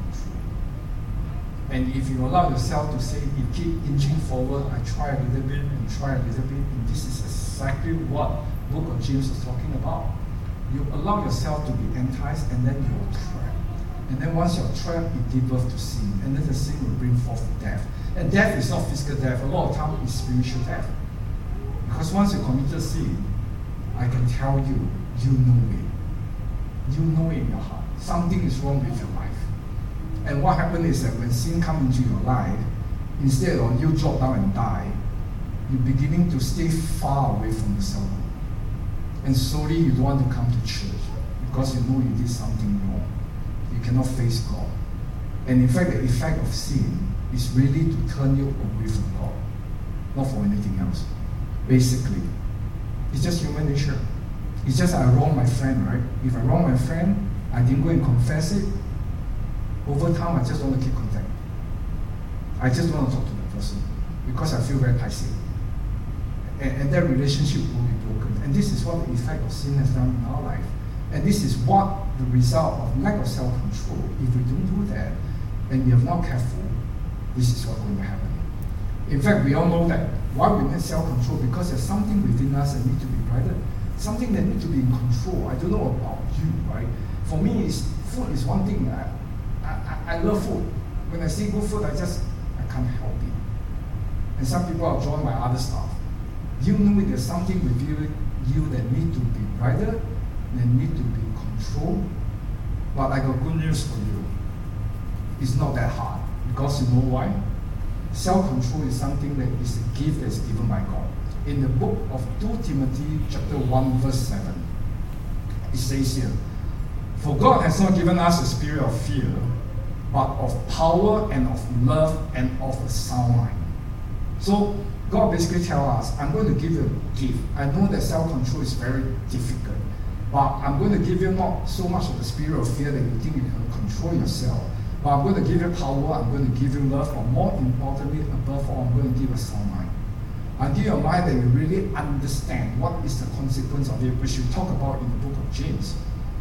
And if you allow yourself to say, you keep inching forward, I try a little bit and try a little bit, and this is exactly what book of James is talking about. You allow yourself to be enticed, and then you are trapped. And then once you're trapped, it gives birth to sin. And then the sin will bring forth death. And death is not physical death. A lot of times it's spiritual death. Because once you committed sin, I can tell you, you know it. You know it in your heart. Something is wrong with your life. And what happens is that when sin comes into your life, instead of you drop down and die, you're beginning to stay far away from the cell group. And slowly you don't want to come to church because you know you did something wrong. You cannot face God. And in fact, the effect of sin is really to turn you away from God, not for anything else. Basically, it's just human nature. It's just I wrong my friend, right? If I wrong my friend, I didn't go and confess it. Over time, I just want to keep contact. I just want to talk to the person because I feel very passive. And that relationship will be broken. And this is what the effect of sin has done in our life. And this is what the result of lack of self-control. If we don't do that, and we are not careful, this is what's going to happen. In fact, we all know that why we need self-control, because there's something within us that needs to be guided, something that needs to be in control. I don't know about you, right? For me, food is one thing. I love food. When I see good food, I can't help it. And some people are drawn by other stuff. You know there's something within you that need to be guided, that need to be controlled. But I got good news for you. It's not that hard. Because you know why? Self-control is something that is a gift that is given by God. In the book of 2 Timothy chapter 1 verse 7, it says here, "For God has not given us a spirit of fear, but of power and of love and of a sound mind." So God basically tells us, I'm going to give you a gift. I know that self-control is very difficult, but I'm going to give you not so much of the spirit of fear that you think you can control yourself, but I'm going to give you power, I'm going to give you love, or more importantly, above all, I'm going to give you a sound mind. I'll give you a mind that you really understand what is the consequence of it, which you talk about in the book of James.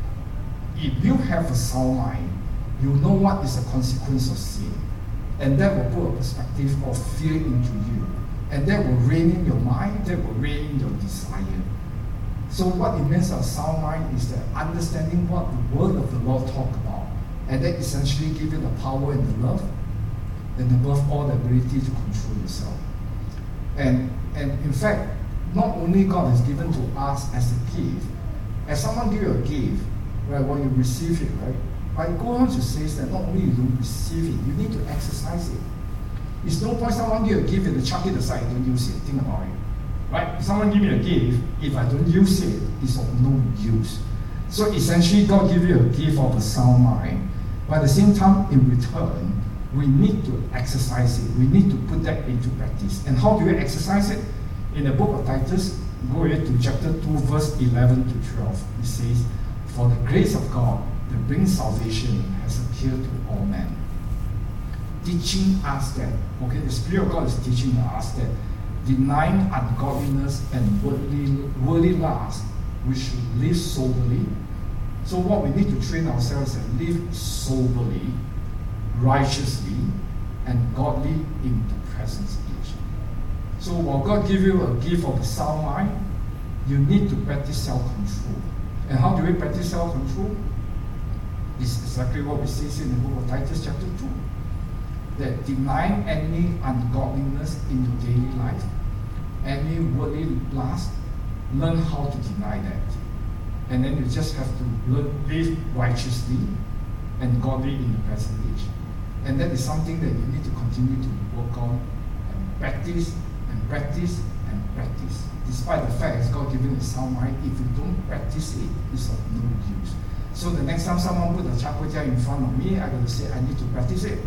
If you have a sound mind, you know what is the consequence of sin. And that will put a perspective of fear into you. And that will reign in your mind, that will reign in your desire. So what it means a sound mind is that understanding what the word of the Lord talk about. And that essentially give you the power and the love, and above all the ability to control yourself. And in fact, not only God has given to us as a gift, as someone give you a gift, right, when you receive it, right? But it goes on to say that not only you don't receive it, you need to exercise it. It's no point someone give you a gift and chuck it aside, don't use it. Think about it. Right? If someone give me a gift, if I don't use it, it's of no use. So essentially, God gives you a gift of a sound mind. But at the same time, in return, we need to exercise it. We need to put that into practice. And how do we exercise it? In the book of Titus, go ahead to chapter 2, verse 11 to 12. It says, "For the grace of God that brings salvation has appeared to all men, teaching us that," okay, the Spirit of God is teaching us that, "denying ungodliness and worldly lust, we should live soberly." So what we need to train ourselves is to live soberly, righteously, and godly in the present age. So while God gives you a gift of a sound mind, you need to practice self-control. And how do we practice self-control? It's exactly what we see in the book of Titus chapter 2. That denying any ungodliness in your daily life, any worldly lust, learn how to deny that. And then you just have to live righteously and godly in the present age. And that is something that you need to continue to work on and practice and practice and practice. Despite the fact that God given you a sound mind, if you don't practice it, it's of no use. So the next time someone put a char kway teow in front of me, I got to say, I need to practice it.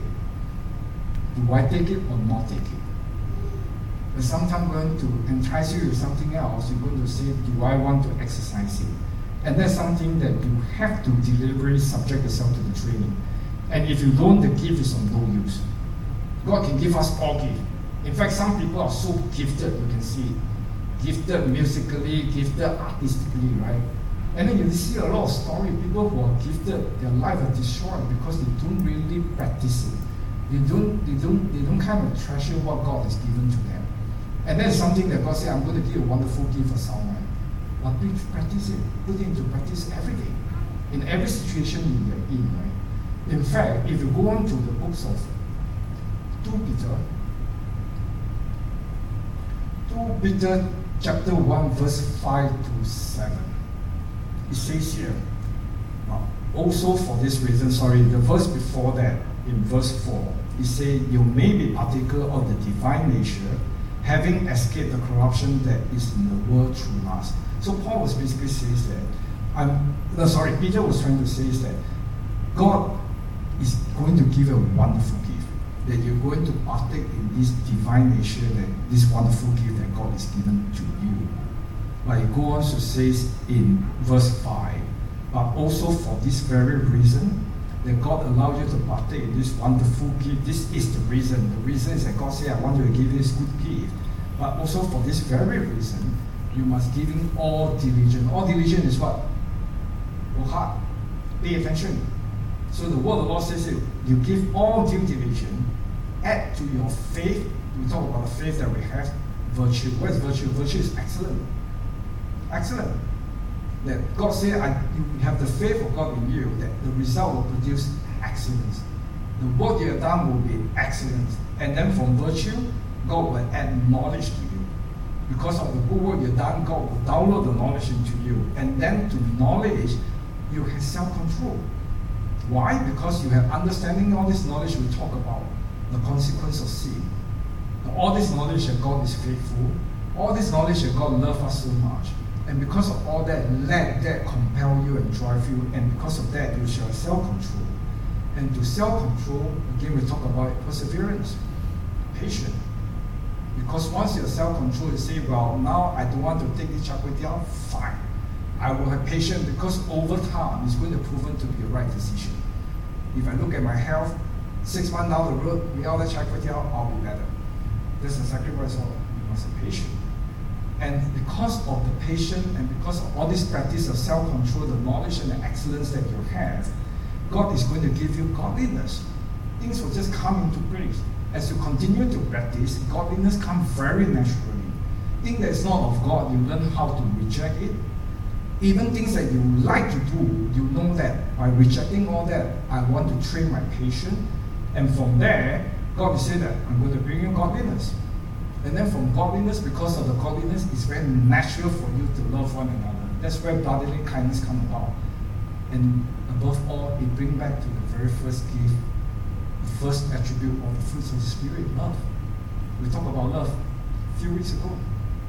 Do I take it or not take it? But sometimes going to entice you with something else, you're going to say, do I want to exercise it? And that's something that you have to deliberately subject yourself to the training. And if you don't, the gift is of no use. God can give us all gifts. In fact, some people are so gifted, you can see it. Gifted musically, gifted artistically, right? And then you see a lot of stories, people who are gifted, their life are destroyed because they don't really practice it. They don't kind of treasure what God has given to them. And that's something that God said, I'm going to give you a wonderful gift for someone. But please practice it. Put it into practice every day. In every situation you're in, right? In fact, if you go on to the books of 2 Peter chapter 1, verse 5 to 7. It says here, also for this reason, the verse before that, in verse 4, it says, "You may be partaker of the divine nature, having escaped the corruption that is in the world through lust." So Paul was basically says that, Peter was trying to say is that God is going to give you a wonderful gift. That you're going to partake in this divine nature, that this wonderful gift that God has given to you. Like it goes on to say in verse 5, but also for this very reason, that God allowed you to partake in this wonderful gift. This is the reason. The reason is that God said, I want you to give you this good gift. But also for this very reason, you must give in all diligence. All diligence is what? Work hard. Pay attention. So the word of the Lord says that you give all due diligence, add to your faith. We talk about the faith that we have, virtue. What is virtue? Virtue is excellent. Excellent. That God said, you have the faith of God in you, that the result will produce excellence. The work you have done will be excellent. And then from virtue, God will add knowledge to you. Because of the good work you've done, God will download the knowledge into you. And then to knowledge, you have self-control. Why? Because you have understanding all this knowledge we talk about, the consequence of sin. All this knowledge that God is faithful, all this knowledge that God loves us so much. And because of all that, let that compel you and drive you. And because of that, you shall have self-control. And to self-control, again, we talk about perseverance, patience. Because once you have self-control, you say, well, now I don't want to take this char kway teow, fine. I will have patience because over time, it's going to prove to be the right decision. If I look at my health, 6 months down the road, without that char kway teow, I'll be better. That's exactly what it's all about. You must have patience. And because of the patience and because of all this practice of self-control, the knowledge and the excellence that you have, God is going to give you godliness. Things will just come into place. As you continue to practice, godliness comes very naturally. Things that is not of God, you learn how to reject it. Even things that you like to do, you know that by rejecting all that, I want to train my patience. And from there, God will say that I'm going to bring you godliness. And then from godliness, because of the godliness, it's very natural for you to love one another. That's where brotherly kindness comes about. And above all, it brings back to the very first gift, the first attribute of the fruits of the Spirit, love. We talked about love a few weeks ago.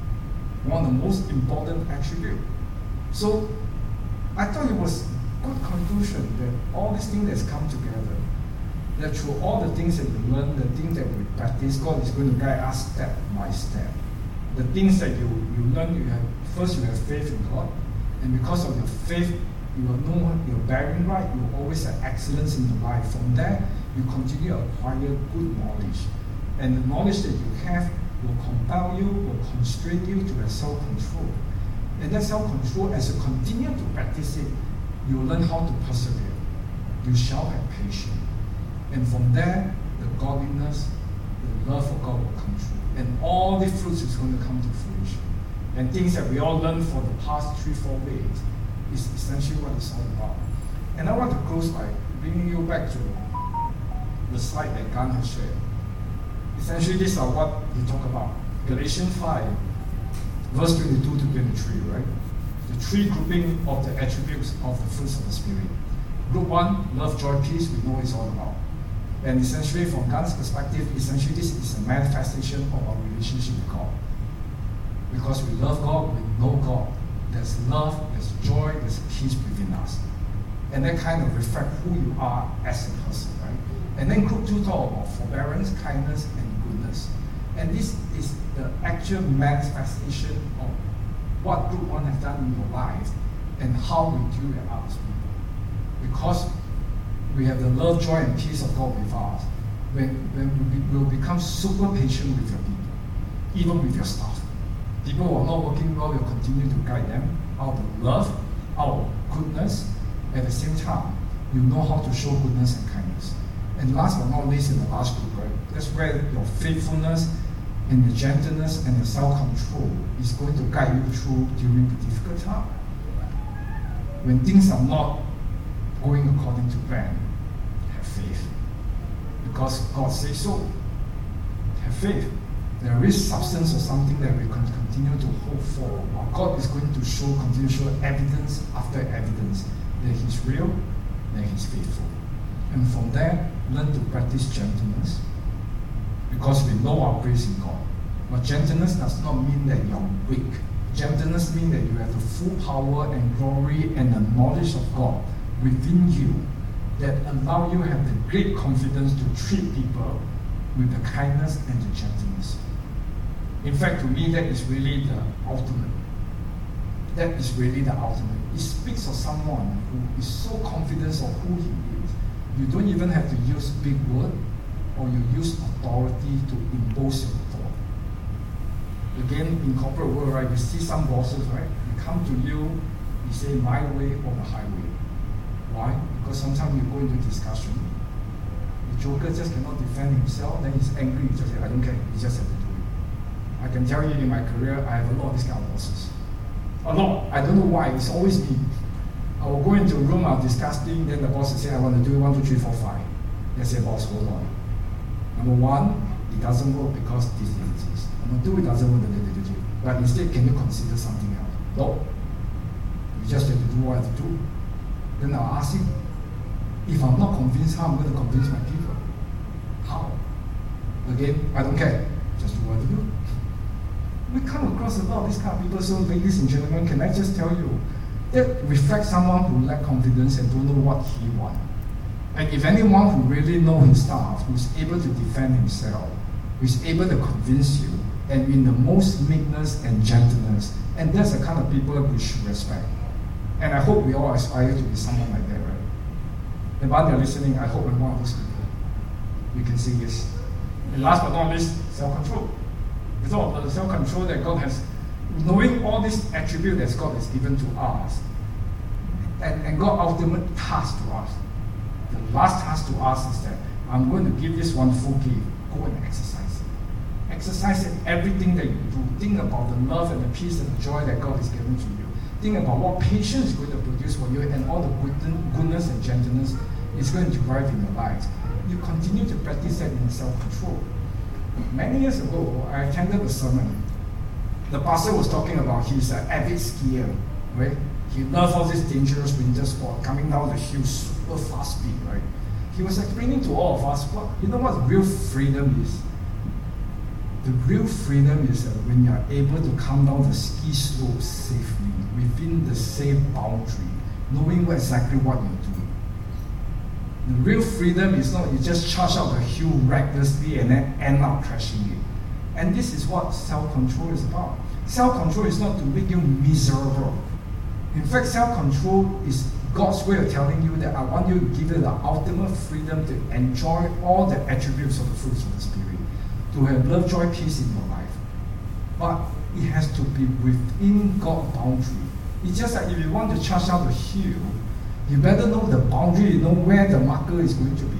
One of the most important attributes. So I thought it was a good conclusion that all these things that's come together, that through all the things that we learn, the things that we practice, God is going to guide us step by step. The things that you learn, you have faith in God, and because of your faith, you will know you're bearing right, you will always have excellence in your life. From there, you continue to acquire good knowledge. And the knowledge that you have will compel you, will constrain you to have self-control. And that self-control, as you continue to practice it, you will learn how to persevere. You shall have patience. And from there, the godliness, the love for God will come true. And all the fruits is going to come to fruition. And things that we all learned for the past 3-4 weeks is essentially what it's all about. And I want to close by bringing you back to the slide that Gan has shared. Essentially, these are what we talk about. Galatians 5, verse 22 to 23, right? The three grouping of the attributes of the fruits of the Spirit. Group 1, love, joy, peace, we know it's all about. And essentially, from God's perspective, essentially this is a manifestation of our relationship with God. Because we love God, we know God. There's love, there's joy, there's peace within us. And that kind of reflects who you are as a person, right? And then group 2 talk about forbearance, kindness, and goodness. And this is the actual manifestation of what group 1 has done in your life and how we deal with others people. Because we have the love, joy, and peace of God with us. When we will become super patient with your people, even with your staff. People who are not working well, you'll continue to guide them out of love, out of goodness. At the same time, you know how to show goodness and kindness. And last but not least, in the last group, right? That's where your faithfulness and the gentleness and the self-control is going to guide you through during the difficult time. When things are not going according to plan, have faith. Because God says so. Have faith. There is substance or something that we can continue to hope for. God is going to continue to show evidence after evidence that He's real, that He's faithful. And from there, learn to practice gentleness. Because we know our grace in God. But gentleness does not mean that you are weak. Gentleness means that you have the full power and glory and the knowledge of God within you that allow you to have the great confidence to treat people with the kindness and the gentleness. In fact, to me, that is really the ultimate. That is really the ultimate. It speaks of someone who is so confident of who he is. You don't even have to use big words or you use authority to impose your thought. Again, in corporate world, right, we see some bosses, right? They come to you, you say my way or the highway. Why? Because sometimes you go into discussion. The joker just cannot defend himself, then he's angry, he just say, I don't care, he just have to do it. I can tell you in my career, I have a lot of these kind of bosses. A lot. I don't know why, it's always me. I will go into a room, I'll discuss things, then the boss will say, I want to do 1, 2, 3, 4, 5. They say, boss, hold on. Number 1, it doesn't work because this. Number 2, it doesn't work, but instead, can you consider something else? No. You just have to do what I have to do. Then I'll ask him, if I'm not convinced, how I'm going to convince my people? How? Again, I don't care. Just do what I do. We come across a lot of these kind of people, so ladies and gentlemen, can I just tell you, that reflects someone who lacks confidence and don't know what he wants. And if anyone who really knows his stuff, who's able to defend himself, who's able to convince you, and in the most meekness and gentleness, and that's the kind of people we should respect. And I hope we all aspire to be someone like that, right? And while they're listening, I hope I'm one of those people. You can say yes. And last but not least, self-control. It's all about the self-control that God has, knowing all these attributes that God has given to us, and God ultimate task to us. The last task to us is that I'm going to give this wonderful gift. Go and exercise it. Exercise it, everything that you do. Think about the love and the peace and the joy that God has given to you. Think about what patience is going to produce for you and all the goodness and gentleness is going to drive in your lives. You continue to practice that in self-control. Many years ago, I attended a sermon. The pastor was talking about he's an avid skier, right? He loves all this dangerous winter sport, coming down the hill super fast speed, right? He was explaining to all of us, you know what real freedom is? The real freedom is when you are able to come down the ski slope safely, within the safe boundary, knowing exactly what you're doing. The real freedom is not you just charge out the hill recklessly and then end up crashing it. And this is what self-control is about. Self-control is not to make you miserable. In fact, self-control is God's way of telling you that I want you to give you the ultimate freedom to enjoy all the attributes of the fruits of the Spirit, to have love, joy, peace in your life. But it has to be within God's boundary. It's just like if you want to charge out the hill, you better know the boundary, you know where the marker is going to be.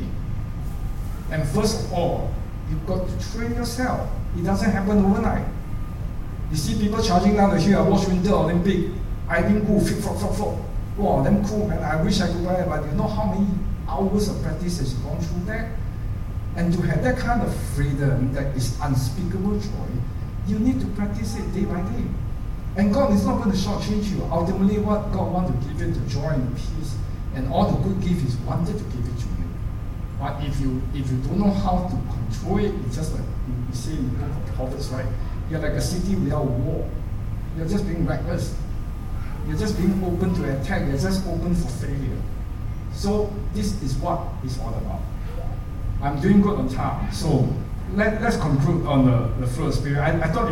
And first of all, you've got to train yourself. It doesn't happen overnight. You see people charging down the hill. I watch Winter Olympic. Iving Pool, flop. Wow, them cool, man. I wish I could wear it, but you know how many hours of practice has gone through that? And to have that kind of freedom that is unspeakable joy, you need to practice it day by day. And God is not going to shortchange you. Ultimately, what God wants to give you the joy and the peace and all the good gifts He's wanted to give it to you. But if you don't know how to control it, it's just like you say in the book of Proverbs, right? You're like a city without a wall. You're just being reckless. You're just being open to attack. You're just open for failure. So this is what it's all about. I'm doing good on time. So let's conclude on the fruit of the Spirit. I thought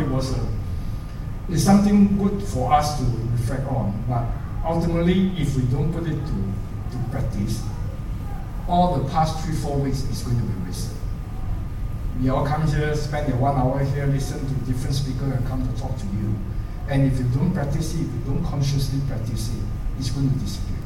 it's something good for us to reflect on. But ultimately, if we don't put it to practice, all the past 3-4 weeks is going to be wasted. We all come here, spend your 1 hour here, listen to different speakers and come to talk to you. And if you don't practice it, if you don't consciously practice it, it's going to disappear.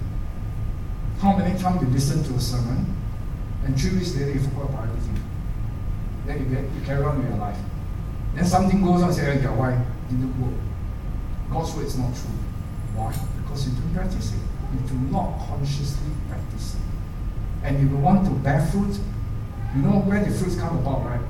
How many times you listen to a sermon, and 3 weeks later you forgot about everything? Then you carry on with your life. Then something goes on and say, why didn't work? God's word is not true. Why? Because you don't practice it. You do not consciously practice it. And if you want to bear fruit, you know where the fruits come about, right?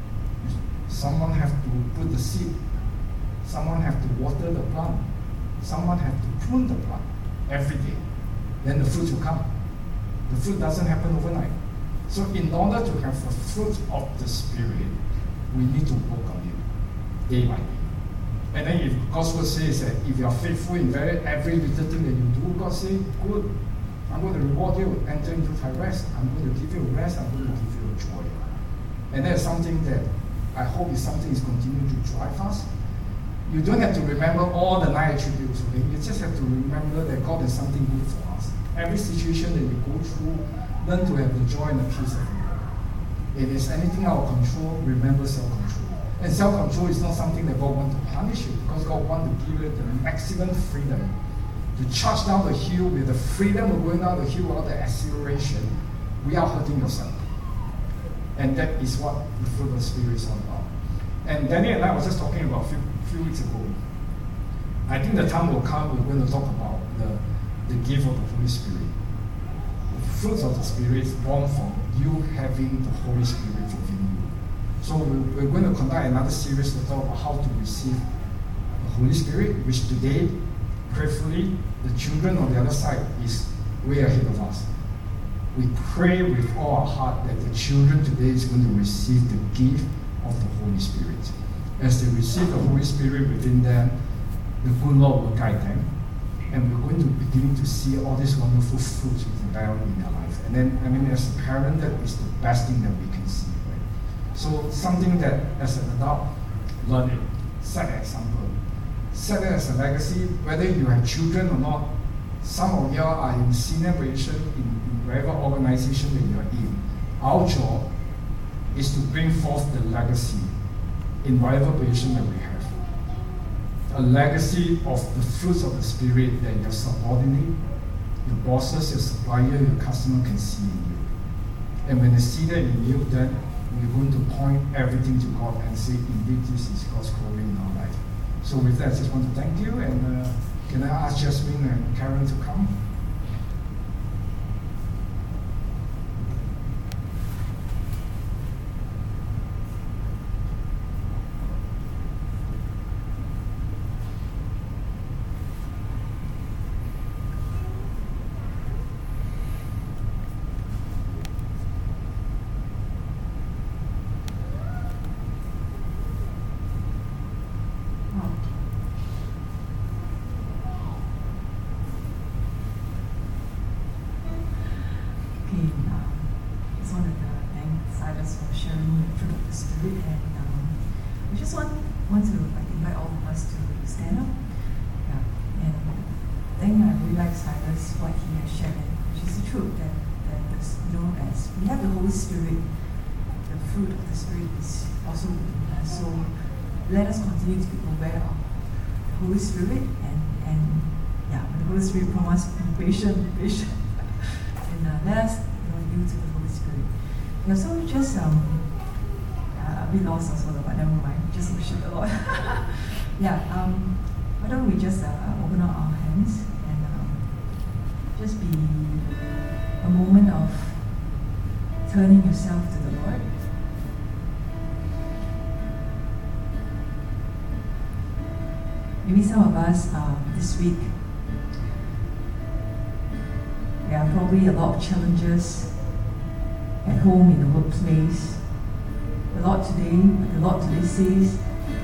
Someone have to put the seed. Someone have to water the plant. Someone have to prune the plant every day. Then the fruits will come. The fruit doesn't happen overnight. So in order to have the fruit of the Spirit, we need to work on it day by day. And then if God's word says that if you are faithful in every little thing that you do, God says, good, I'm going to reward you, enter into thy rest. I'm going to give you rest, I'm going to give you joy. And that's something that I hope is something is continuing to drive us. You don't have to remember all the 9 attributes, okay? You just have to remember that God is something good for us. Every situation that we go through, learn to have the joy and the peace of God. If it's anything out of control, remember self-control. And self-control is not something that God wants to punish you, because God wants to give you the maximum freedom to charge down the hill with the freedom of going down the hill without the acceleration without hurting yourself. And that is what the fruit of the Spirit is all about. And Danny and I was just talking about a few weeks ago. I think the time will come we're going to talk about the gift of the Holy Spirit. The fruits of the Spirit is born from you having the Holy Spirit within you. So we're going to conduct another series to talk about how to receive the Holy Spirit, which today, prayerfully, the children on the other side is way ahead of us. We pray with all our heart that the children today is going to receive the gift of the Holy Spirit. As they receive the Holy Spirit within them, the good Lord will guide them. And we're going to begin to see all these wonderful fruits develop in their life. And then, as a parent, that is the best thing that we can see. Right? So something that, as an adult, learn it. Set an example. Set it as a legacy, whether you have children or not. Some of you are in senior position in whatever organization that you are in. Our job is to bring forth the legacy in whatever position that we have. A legacy of the fruits of the Spirit that your subordinate, your bosses, your supplier, your customer can see in you. And when they see that in you, then we're going to point everything to God and say, indeed, this is God's glory in our life. So with that, I just want to thank you, and can I ask Jasmine and Karen to come?
Let us continue to be aware of the Holy Spirit and when the Holy Spirit promises be patient, and let us yield to the Holy Spirit. Yeah, so just a bit lost also, but never mind, just worship the Lord. Why don't we just open up our hands and just be a moment of turning yourself to the Lord. Maybe some of us this week, there are probably a lot of challenges at home, in the workplace. The Lord today says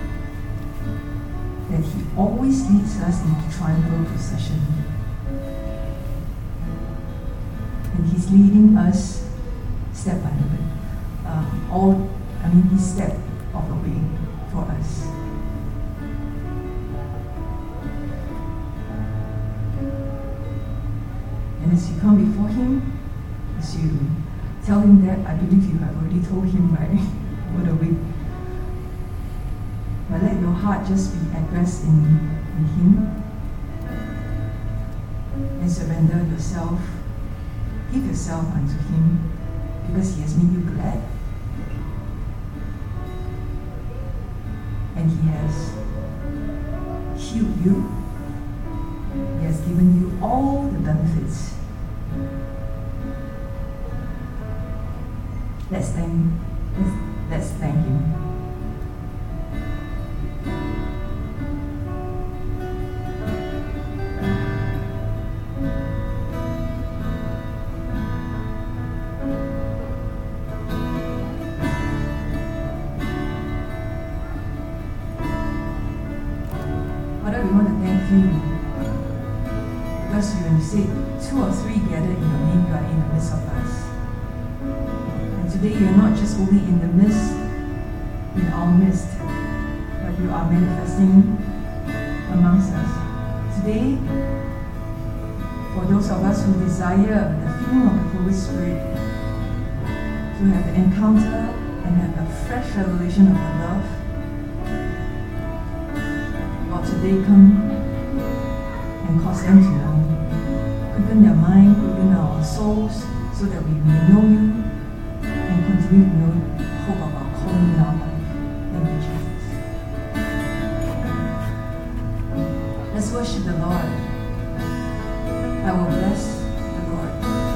that He always leads us into triumphal procession. And He's leading us step by step. Each step of the way for us. And as you come before Him, as you tell Him that, I believe you have already told Him, right, over the week. But let your heart just be at rest in Him and surrender yourself. Give yourself unto Him because He has made you glad. And He has healed you. He has given you all the benefits. Let's thank Him. Father, we want to thank You bless you. And you say, 2 or 3 gathered in your name, you are in the midst of us. And today you're not just only in the midst, in our midst, but you are manifesting amongst us. Today, for those of us who desire the filling of the Holy Spirit, to have an encounter and have a fresh revelation of the love, Lord, today come and cause them to know. Quicken their mind, quicken our souls, so that we may know you and continue to know the hope of our calling in our life. Thank you, Jesus. Let's worship the Lord. I will bless the Lord.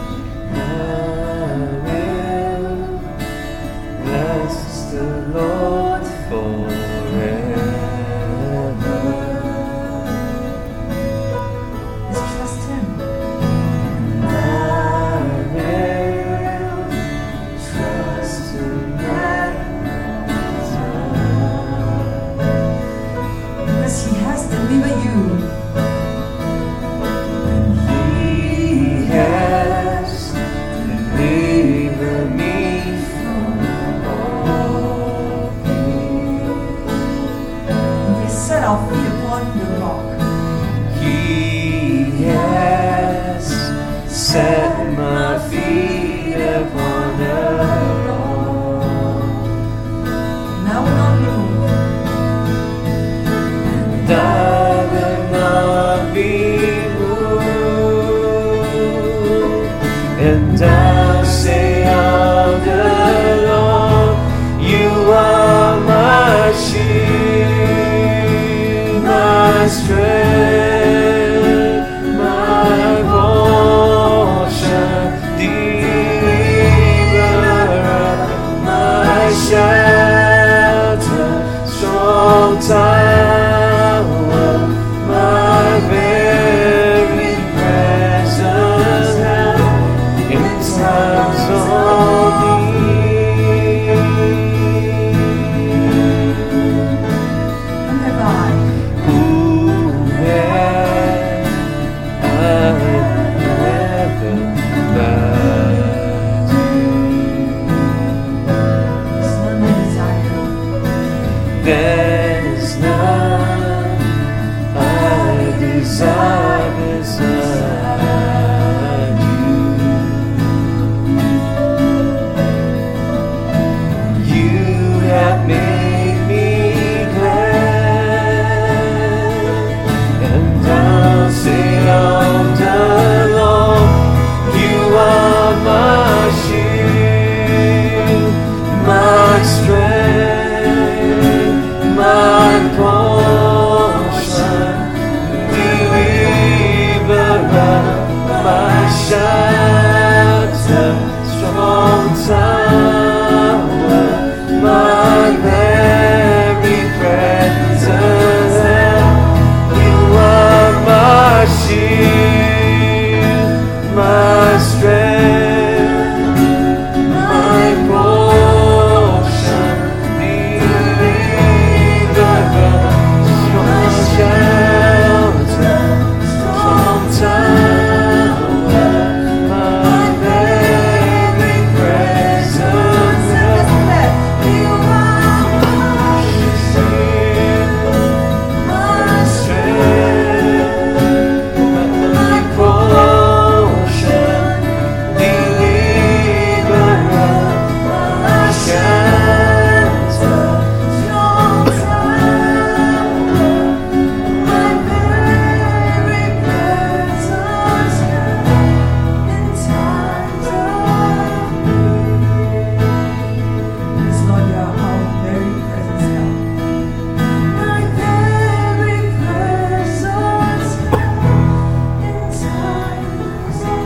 I will bless the Lord forever.
Let's trust Him.
I will trust Him
Because He has delivered you.
He has delivered me from all pain.
He has set our feet upon the rock.
He has set my feet upon the rock.
And I will not be moved.
And I will not be moved. And I'll say of the Lord, you are my shield, my strength, my portion, deliverer, my shelter, strong tower, my very present help in times of need.
Who have I?
Who have I ever loved you?
It's not my desire.
There's none I desire beside you. You have made me glad, and I'll say of the Lord, you are my shield, my strength, my portion, deliverer, my shelter, strong tower, my very present help. You are my shield, my strength, my portion, deliverer, strong shelter, strong tower, my very present help. You are my shield, my strength, my portion, deliverer, my shelter, strong tower, my very present help in times of need.
Yes, Lord, you are our very present help.
My very present help in times of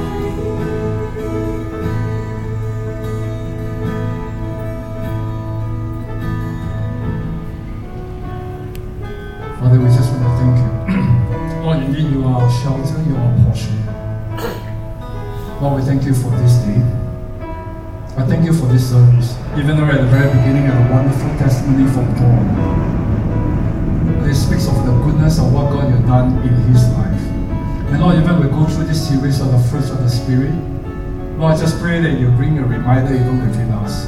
Father, we just want to thank you. Lord, indeed you are our shelter, you are our portion. Lord, we thank you for this day. I thank you for this service. Even though at the very beginning I have a wonderful testimony from Paul. It speaks of the goodness of what God has done in his life. And And Lord, even we go through this series of the fruits of the Spirit, Lord, I just pray that you bring a reminder even within us.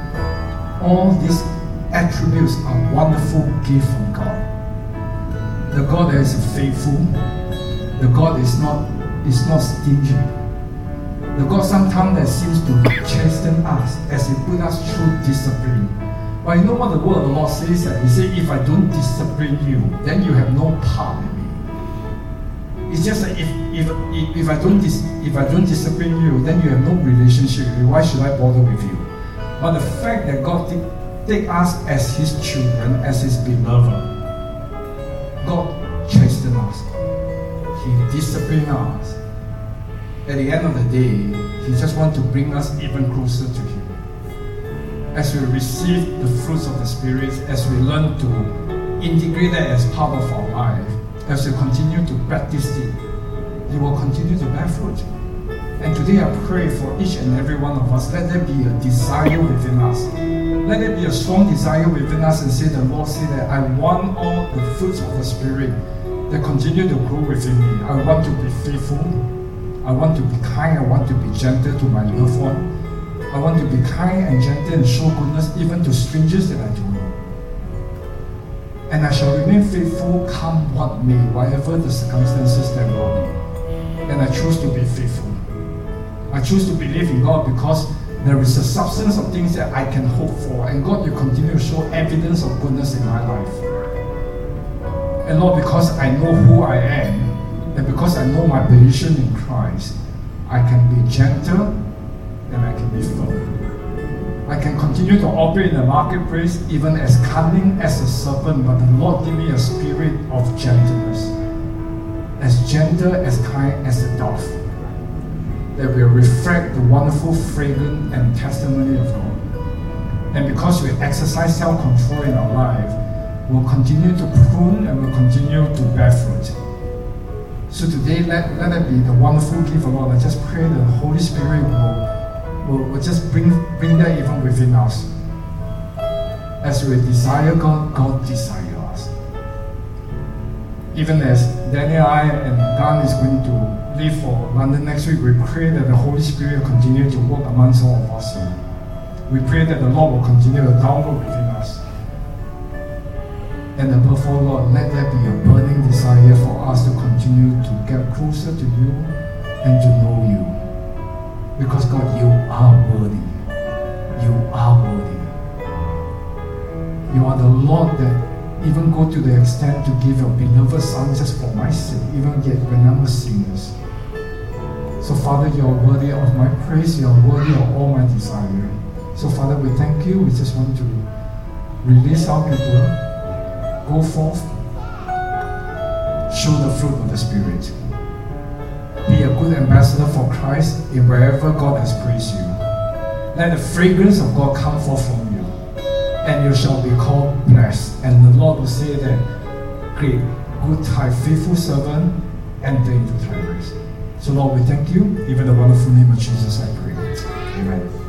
All these attributes are wonderful gifts from God. The God that is faithful, the God is not stingy. The God sometimes that seems to chasten us as He put us through discipline. But you know what the word of the Lord says? That He said, if I don't discipline you, then you have no part in me. It's just that if I don't discipline you, then you have no relationship with me. Why should I bother with you? But the fact that God take us as His children, as His beloved, God chastened us. He disciplined us. At the end of the day, He just wants to bring us even closer to Him. As we receive the fruits of the Spirit, as we learn to integrate that as part of our life, as we continue to practice it, you will continue to bear fruit. And today I pray for each and every one of us, let there be a desire within us. Let there be a strong desire within us and say, the Lord say that I want all the fruits of the Spirit that continue to grow within me. I want to be faithful. I want to be kind. I want to be gentle to my loved one. I want to be kind and gentle and show goodness even to strangers that I don't know. And I shall remain faithful come what may, whatever the circumstances that will be. And I choose to be faithful. I choose to believe in God because there is a substance of things that I can hope for. And God, you continue to show evidence of goodness in my life. And Lord, because I know who I am, and because I know my position in Christ, I can be gentle and I can be firm. I can continue to operate in the marketplace even as cunning as a serpent, but the Lord give me a spirit of gentleness, as gentle, as kind as a dove, that will reflect the wonderful fragrance and testimony of God. And because we exercise self-control in our life, we'll continue to prune and we'll continue to bear fruit. So today, let it be the wonderful gift of God. I just pray that the Holy Spirit will just bring that even within us. As we desire God, God desires us. Even as Daniel, I, and Dan is going to leave for London next week, we pray that the Holy Spirit will continue to work amongst all of us here. We pray that the Lord will continue to download within us. And above all, Lord, let there be a burning desire for us to continue to get closer to you and to know you. Because God, you are worthy. You are worthy. You are the Lord that even go to the extent to give your beloved Son just for my sake, even yet when I'm a sinner. So Father, you are worthy of my praise. You are worthy of all my desire. So Father, we thank you. We just want to release our people. Go forth, show the fruit of the Spirit. Be a good ambassador for Christ in wherever God has placed you. Let the fragrance of God come forth from you, and you shall be called blessed. And the Lord will say that, great, good, faithful servant, enter into thy rest. So Lord, we thank you. Even in the wonderful name of Jesus, I pray. Amen.